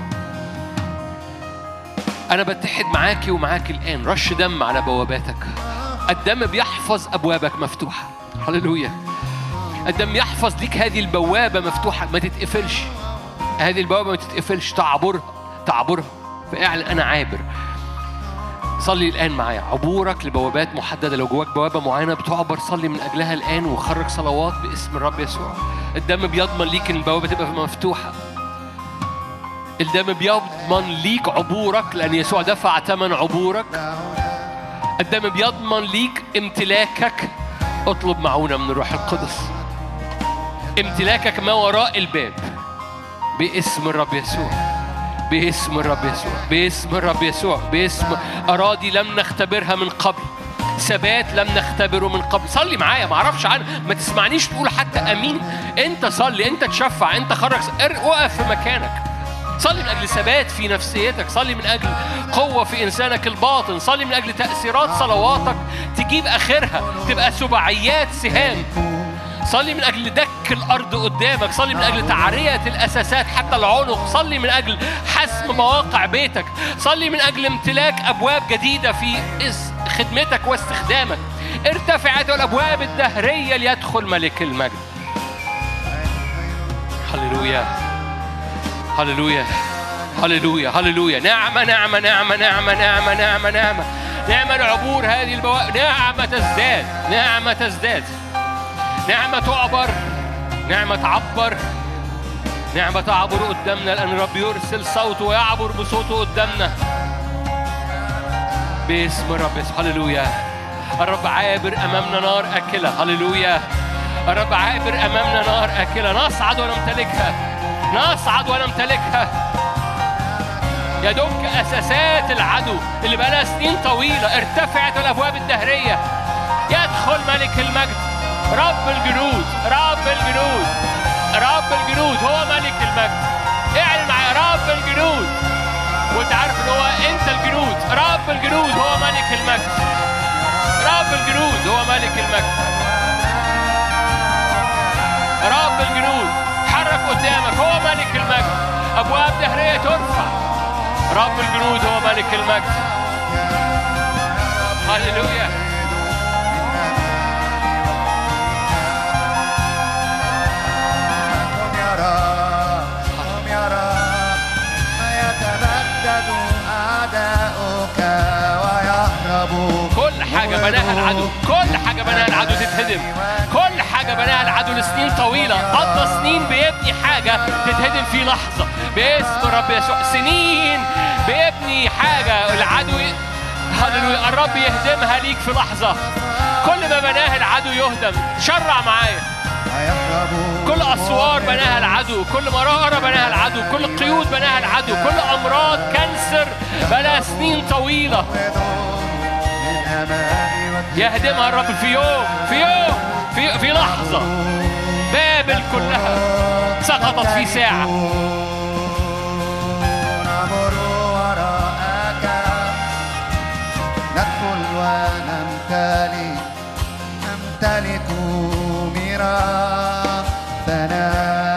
أنا بتحد معاكي ومعاكي الآن. رش دم على بواباتك. الدم بيحفظ أبوابك مفتوحة. هللويا. الدم يحفظ ليك هذه البوابة مفتوحة ما تتقفلش. هذه البوابة ما تتقفلش. تعبرها تعبرها. فاعلن أنا عابر. صلي الآن معايا عبورك لبوابات محددة. لو جواك بوابة معينة بتعبر صلي من أجلها الآن وخرج صلوات باسم الرب يسوع. الدم بيضمن ليك إن البوابة تبقى مفتوحة. الدم بيضمن ليك عبورك لأن يسوع دفع ثمن عبورك. الدم بيضمن ليك امتلاكك. اطلب معونة من الروح القدس. امتلاكك ما وراء الباب باسم الرب يسوع. باسم الرب يسوع. باسم الرب يسوع. باسم أراضي لم نختبرها من قبل. ثبات لم نختبره من قبل. صلي معايا ما اعرفش عنه. ما تسمعنيش تقول حتى امين. انت صلي انت تشفع انت خرج. وقف في مكانك. صلي من أجل ثبات في نفسيتك. صلي من أجل قوة في إنسانك الباطن. صلي من أجل تأثيرات صلواتك تجيب آخرها تبقى سباعيات سهام. صلي من أجل دك الأرض قدامك. صلي من أجل تعرية الأساسات حتى العنق. صلي من أجل حسم مواقع بيتك. صلي من أجل امتلاك أبواب جديدة في خدمتك واستخدامك. ارتفعت الأبواب الدهرية ليدخل ملك المجد. هللويا هللويا هللويا هللويا. نعمة نعمة نعمة نعمة نعمة نعمة نعمة نعمة العبور هذه البوابة. نعمة تزداد نعمة تزداد نعمة تعبر نعمة تعبر نعمة تعبر قدامنا لأن الرب يرسل صوته ويعبر بصوته قدامنا باسم الرب يسوع. هللويا. الرب عابر أمامنا نار أكلة. هللويا. الرب عابر أمامنا نار أكلة. نصعد ونمتلكها نصعد ونمتلكها. يدك أساسات العدو اللي بقالها سنين طويلة. ارتفعت الأبواب الدهرية. يدخل ملك المجد رب الجنود رب الجنود رب الجنود هو ملك المجد. اعلن معايا رب الجنود وانت عارف ان هو انت الجنود. رب الجنود هو ملك المجد. رب الجنود هو ملك المجد. رب الجنود حرك قدامك هو ملك المجد. ابواب دهريه ترفع رب الجنود هو ملك المجد. هللويا. هم يرى هم يرى ما يتبدد أعداؤك ويهربوا. كل حاجة بناها العدو، كل حاجة بناها العدو تتهدم، كل حاجة بناها العدو لسنين طويلة، قضى سنين بيبني حاجة تتهدم في لحظة باسم الرب يسوع. سنين بيبني حاجة العدو ي... هللويا الرب يهدمها ليك في لحظة. كل ما بناه العدو يهدم. شرع معايا. كل أسوار بناها العدو، كل مرارة بناها العدو، كل قيود بناها العدو، كل أمراض كانسر بناها سنين طويلة يهدمها الرب في يوم في يوم في في لحظة. بابل كلها سقطت في ساعة. نمر وراءك ندخل ونمتلك نمتلك ميراثنا.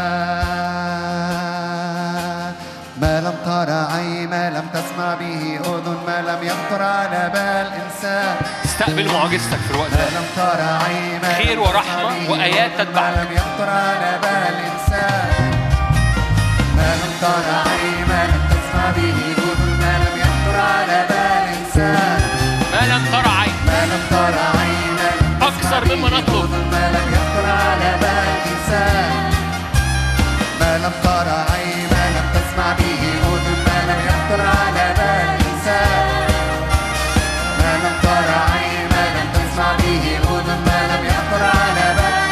ما لم ترى عين، ما لم تسمع به أذن، ما لم يخطر على بال إنسان. استقبل معجزتك في الوقت ده. ما لم ترى عين، خير ورحمة وآيات تتبعك. ما لم يخطر على بال إنسان. ما لم ترى عين، ما لم تسمع به أذن، ما لم يخطر على بال إنسان. ما لم ترى عين، ما لم ترى عين، أكثر مما نطلب. ما لم يخطر على بال إنسان. ما لم ترى عين، ما لم تسمع به أذن، ما لم يخطر على بال إنسان. ما لم ترى عين، ما لم تسمع به أذن، ما لم يخطر على بال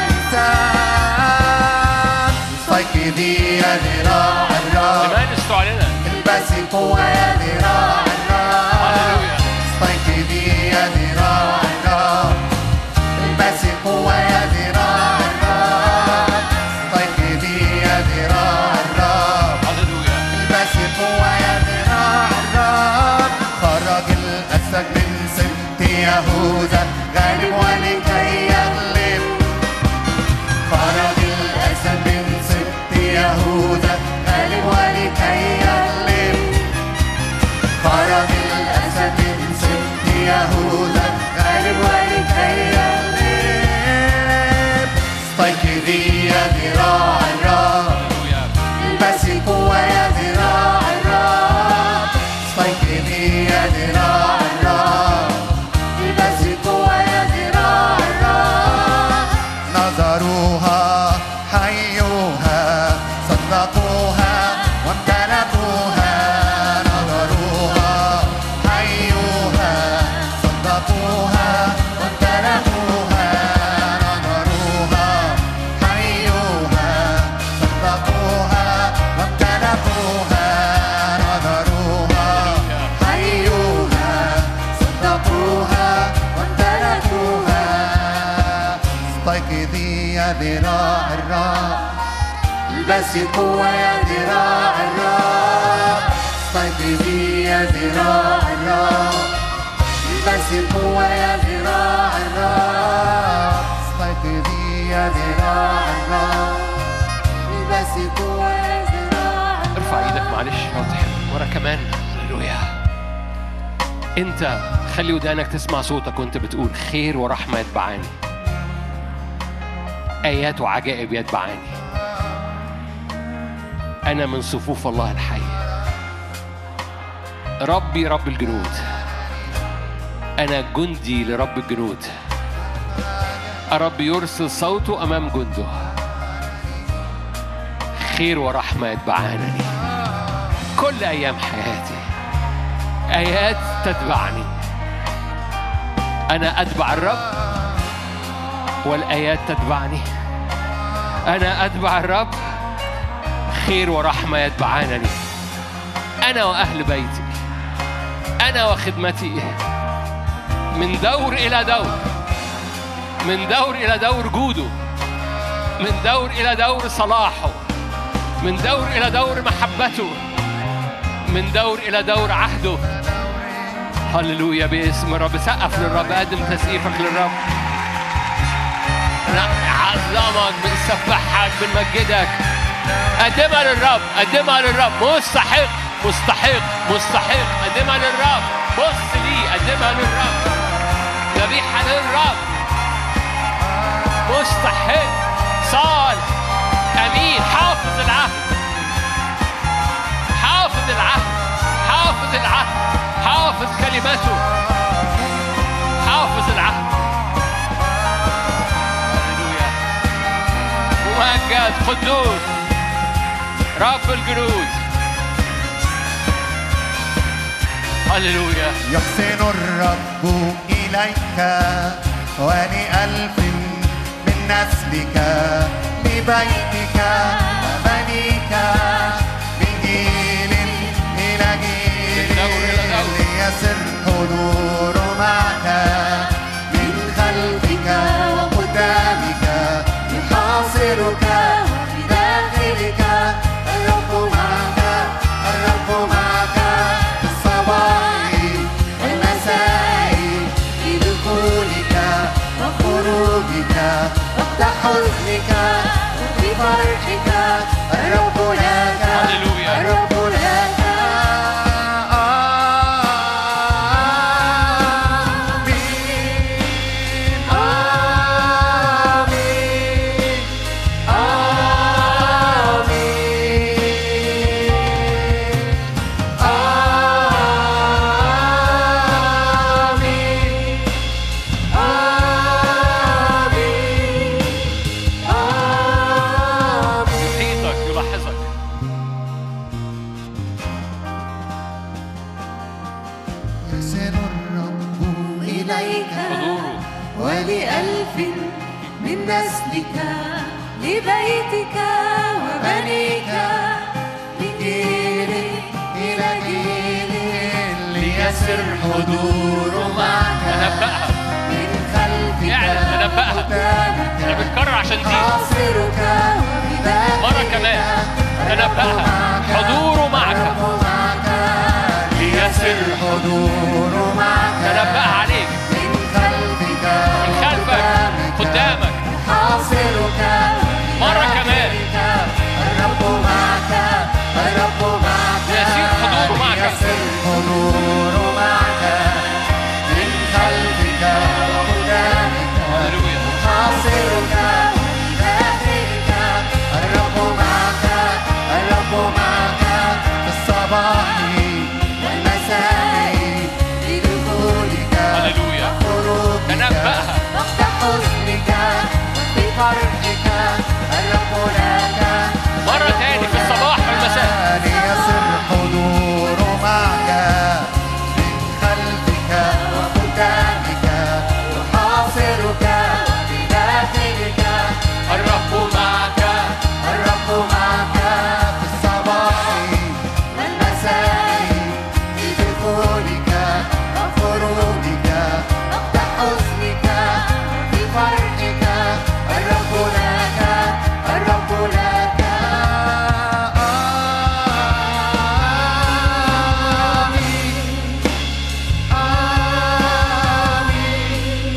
إنسان. استيقظي يا ذراع الرب. لمن استعلنا؟ البسي قوة يا ذراع الرب. استيقظي يا ذراع الرب. البسي قوة يا ذراع الرب. استيقظي يا ذراع الرب. البسي قوة يا ذراع الرب. خرج الأسد من سبط يهوذا غالب ولكي يغلب. خرج الأسد من سبط يهوذا غالب ولكي يغلب. خرج الأسد من سبط يهوذا غالب ولكي يغلب. استيقظي يا ذراع الرب. البسي قوة يا ذراع الرب. استيقظي يا ذراع الرب. البسي قوة يا ذراع الرب. نظروها حيوها صدقوها وامتلكوها. نظروها حيوها صدقوها وامتلكوها. نظروها حيوها صدقوها وامتلكوها. نظروها حيوها صدقوها وامتلكوها. استيقظي يا ذراع الرب. البسي قوة يا ذراع الرب. استيقظي يا ذراع الرب. البسي قوة يا ذراع الرب. استيقظي يا ذراع الرب. البسي قوة يا ذراع الرب. ارفع ايدك معلش واضح ورا كمان. هللويا. انت خلي ودانك تسمع صوتك وانت بتقول خير ورحمة يتبعاني، آيات وعجائب يتبعاني. أنا من صفوف الله الحي. ربي رب الجنود. أنا جندي لرب الجنود. الرب يرسل صوته أمام جنده. خير ورحمة يتبعانني كل أيام حياتي. آيات تتبعني. أنا أتبع الرب والآيات تتبعني. أنا أتبع الرب، خير ورحمة يتبعانني. أنا وأهل بيتي، أنا وخدمتي، من دور إلى دور، من دور إلى دور جوده، من دور إلى دور صلاحه، من دور إلى دور محبته، من دور إلى دور عهده. هللويا باسم الرب. سقف للرب، قدم تسقيفك للرب. نعظمك، بنسبحك، بنمجدك. قدمها للرب، قدمها للرب. مستحق مستحق مستحق. قدمها للرب. بص لي، قدمها للرب، ذبيحة للرب. مستحق، صالح، أمين، حافظ العهد، حافظ العهد، حافظ العهد، حافظ كلمته، حافظ العهد. هللويا. ممجد قدوس رب الجنود. هللويا. يحسن الرب إليك ولألف من نسلك لبيتك وبنيك من جيل إلى جيل ليسر حضور معك من خلفك وقدامك يحاصرك بداخلك. الرب معك، الرب معك في الصباح والمساء في دخولك وخروجك وقت حزنك وفي فرحك. الرب لك، هللويا. الرب لك. نسلك لبيتك وبنيك من جيل إلى جيل ليسر حضور معك تنبأها من خلفك يعني تنبأها. وقدامك أنا بتكرر عشان دي حاصرك مرة كمان. تنبأها حضوره معك ليسر حضور معك. تنبأها عليك من خلفك من خلفك قدامك حاصرك مرة كمان. الرب معك، الرب معك يسير حضوره معك. يسير حضوره معك من خلفك وقدامك حاصرك داخلك. الرب معك، الرب معك في الصباح والمساء في دخولك وخروجك تنبأها وقت حزنك وفي فرحك. الرب لك مرة تاني في الصباح والمساء. ليسر حضور معك من خلفك وقدامك يحاصرك بداخلك. الرب معك، الرب معك في الصباح والمساء في دخولك وخروجك وقت حزنك وفي فرحك. الرب لك، الرب لك. آمين، آمين،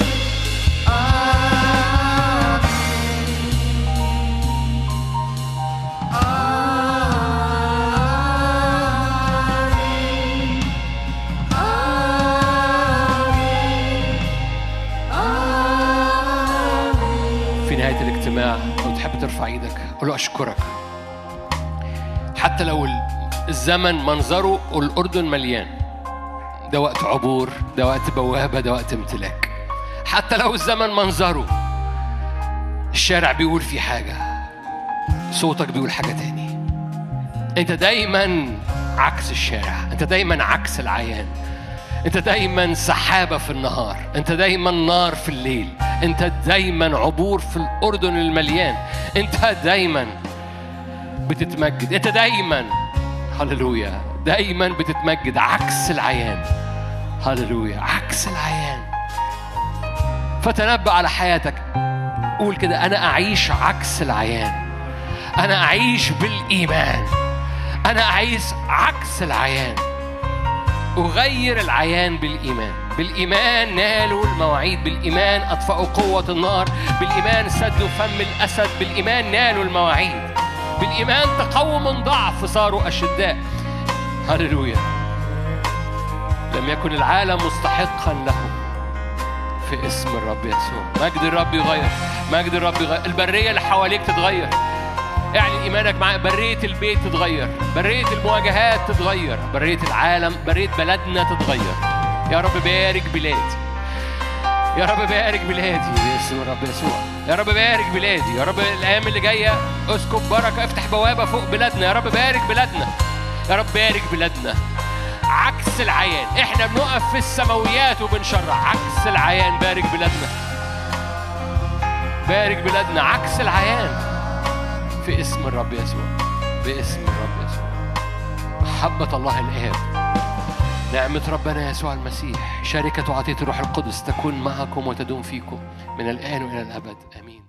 آمين. في نهاية الاجتماع لو تحب ترفع ايدك قول له أشكرك. حتى لو الزمن منظره الأردن مليان، ده وقت عبور، ده وقت بوابة، ده وقت امتلاك. حتى لو الزمن منظره الشارع بيقول فيه حاجة، صوتك بيقول حاجة تاني. انت دايما عكس الشارع، انت دايما عكس العيان، انت دايما سحابة في النهار، انت دايما نار في الليل، انت دايما عبور في الأردن المليان، انت دايما بتتمجد، انت دايما هللويا دايما بتتمجد عكس العيان. هللويا عكس العيان. فتنبأ على حياتك، قول كده أنا أعيش عكس العيان، أنا أعيش بالإيمان، أنا أعيش عكس العيان، أغير العيان بالإيمان. بالإيمان نالوا المواعيد، بالإيمان أطفأوا قوة النار، بالإيمان سدوا فم الأسد، بالإيمان نالوا المواعيد، بالإيمان تقووا من ضعف صاروا أشداء. هللويا. لم يكن العالم مستحقا له، في اسم الرب يسوع. مجد الرب يغير، مجد الرب يغير. البرية اللي حواليك تتغير، يعني إيمانك مع برية البيت تتغير، برية المواجهات تتغير، برية العالم، برية بلدنا تتغير. يا رب بارك بلادي، يا رب بارك بلادي باسم الرب يسوع. يا رب بارك بلادي، يا رب الأيام اللي جاية اسكب بركة، افتح بوابة فوق بلادنا. يا رب بارك بلادنا، يا رب بارك بلادنا. عكس العيان، احنا بنقف في السماويات وبنشرع. عكس العيان بارك بلادنا، بارك بلادنا عكس العيان في اسم الرب يسوع، باسم الرب يسوع. محبة الله الآب، نعمة ربنا يسوع المسيح، شركة وعطية الروح القدس تكون معكم وتدوم فيكم من الآن وإلى الأبد. آمين.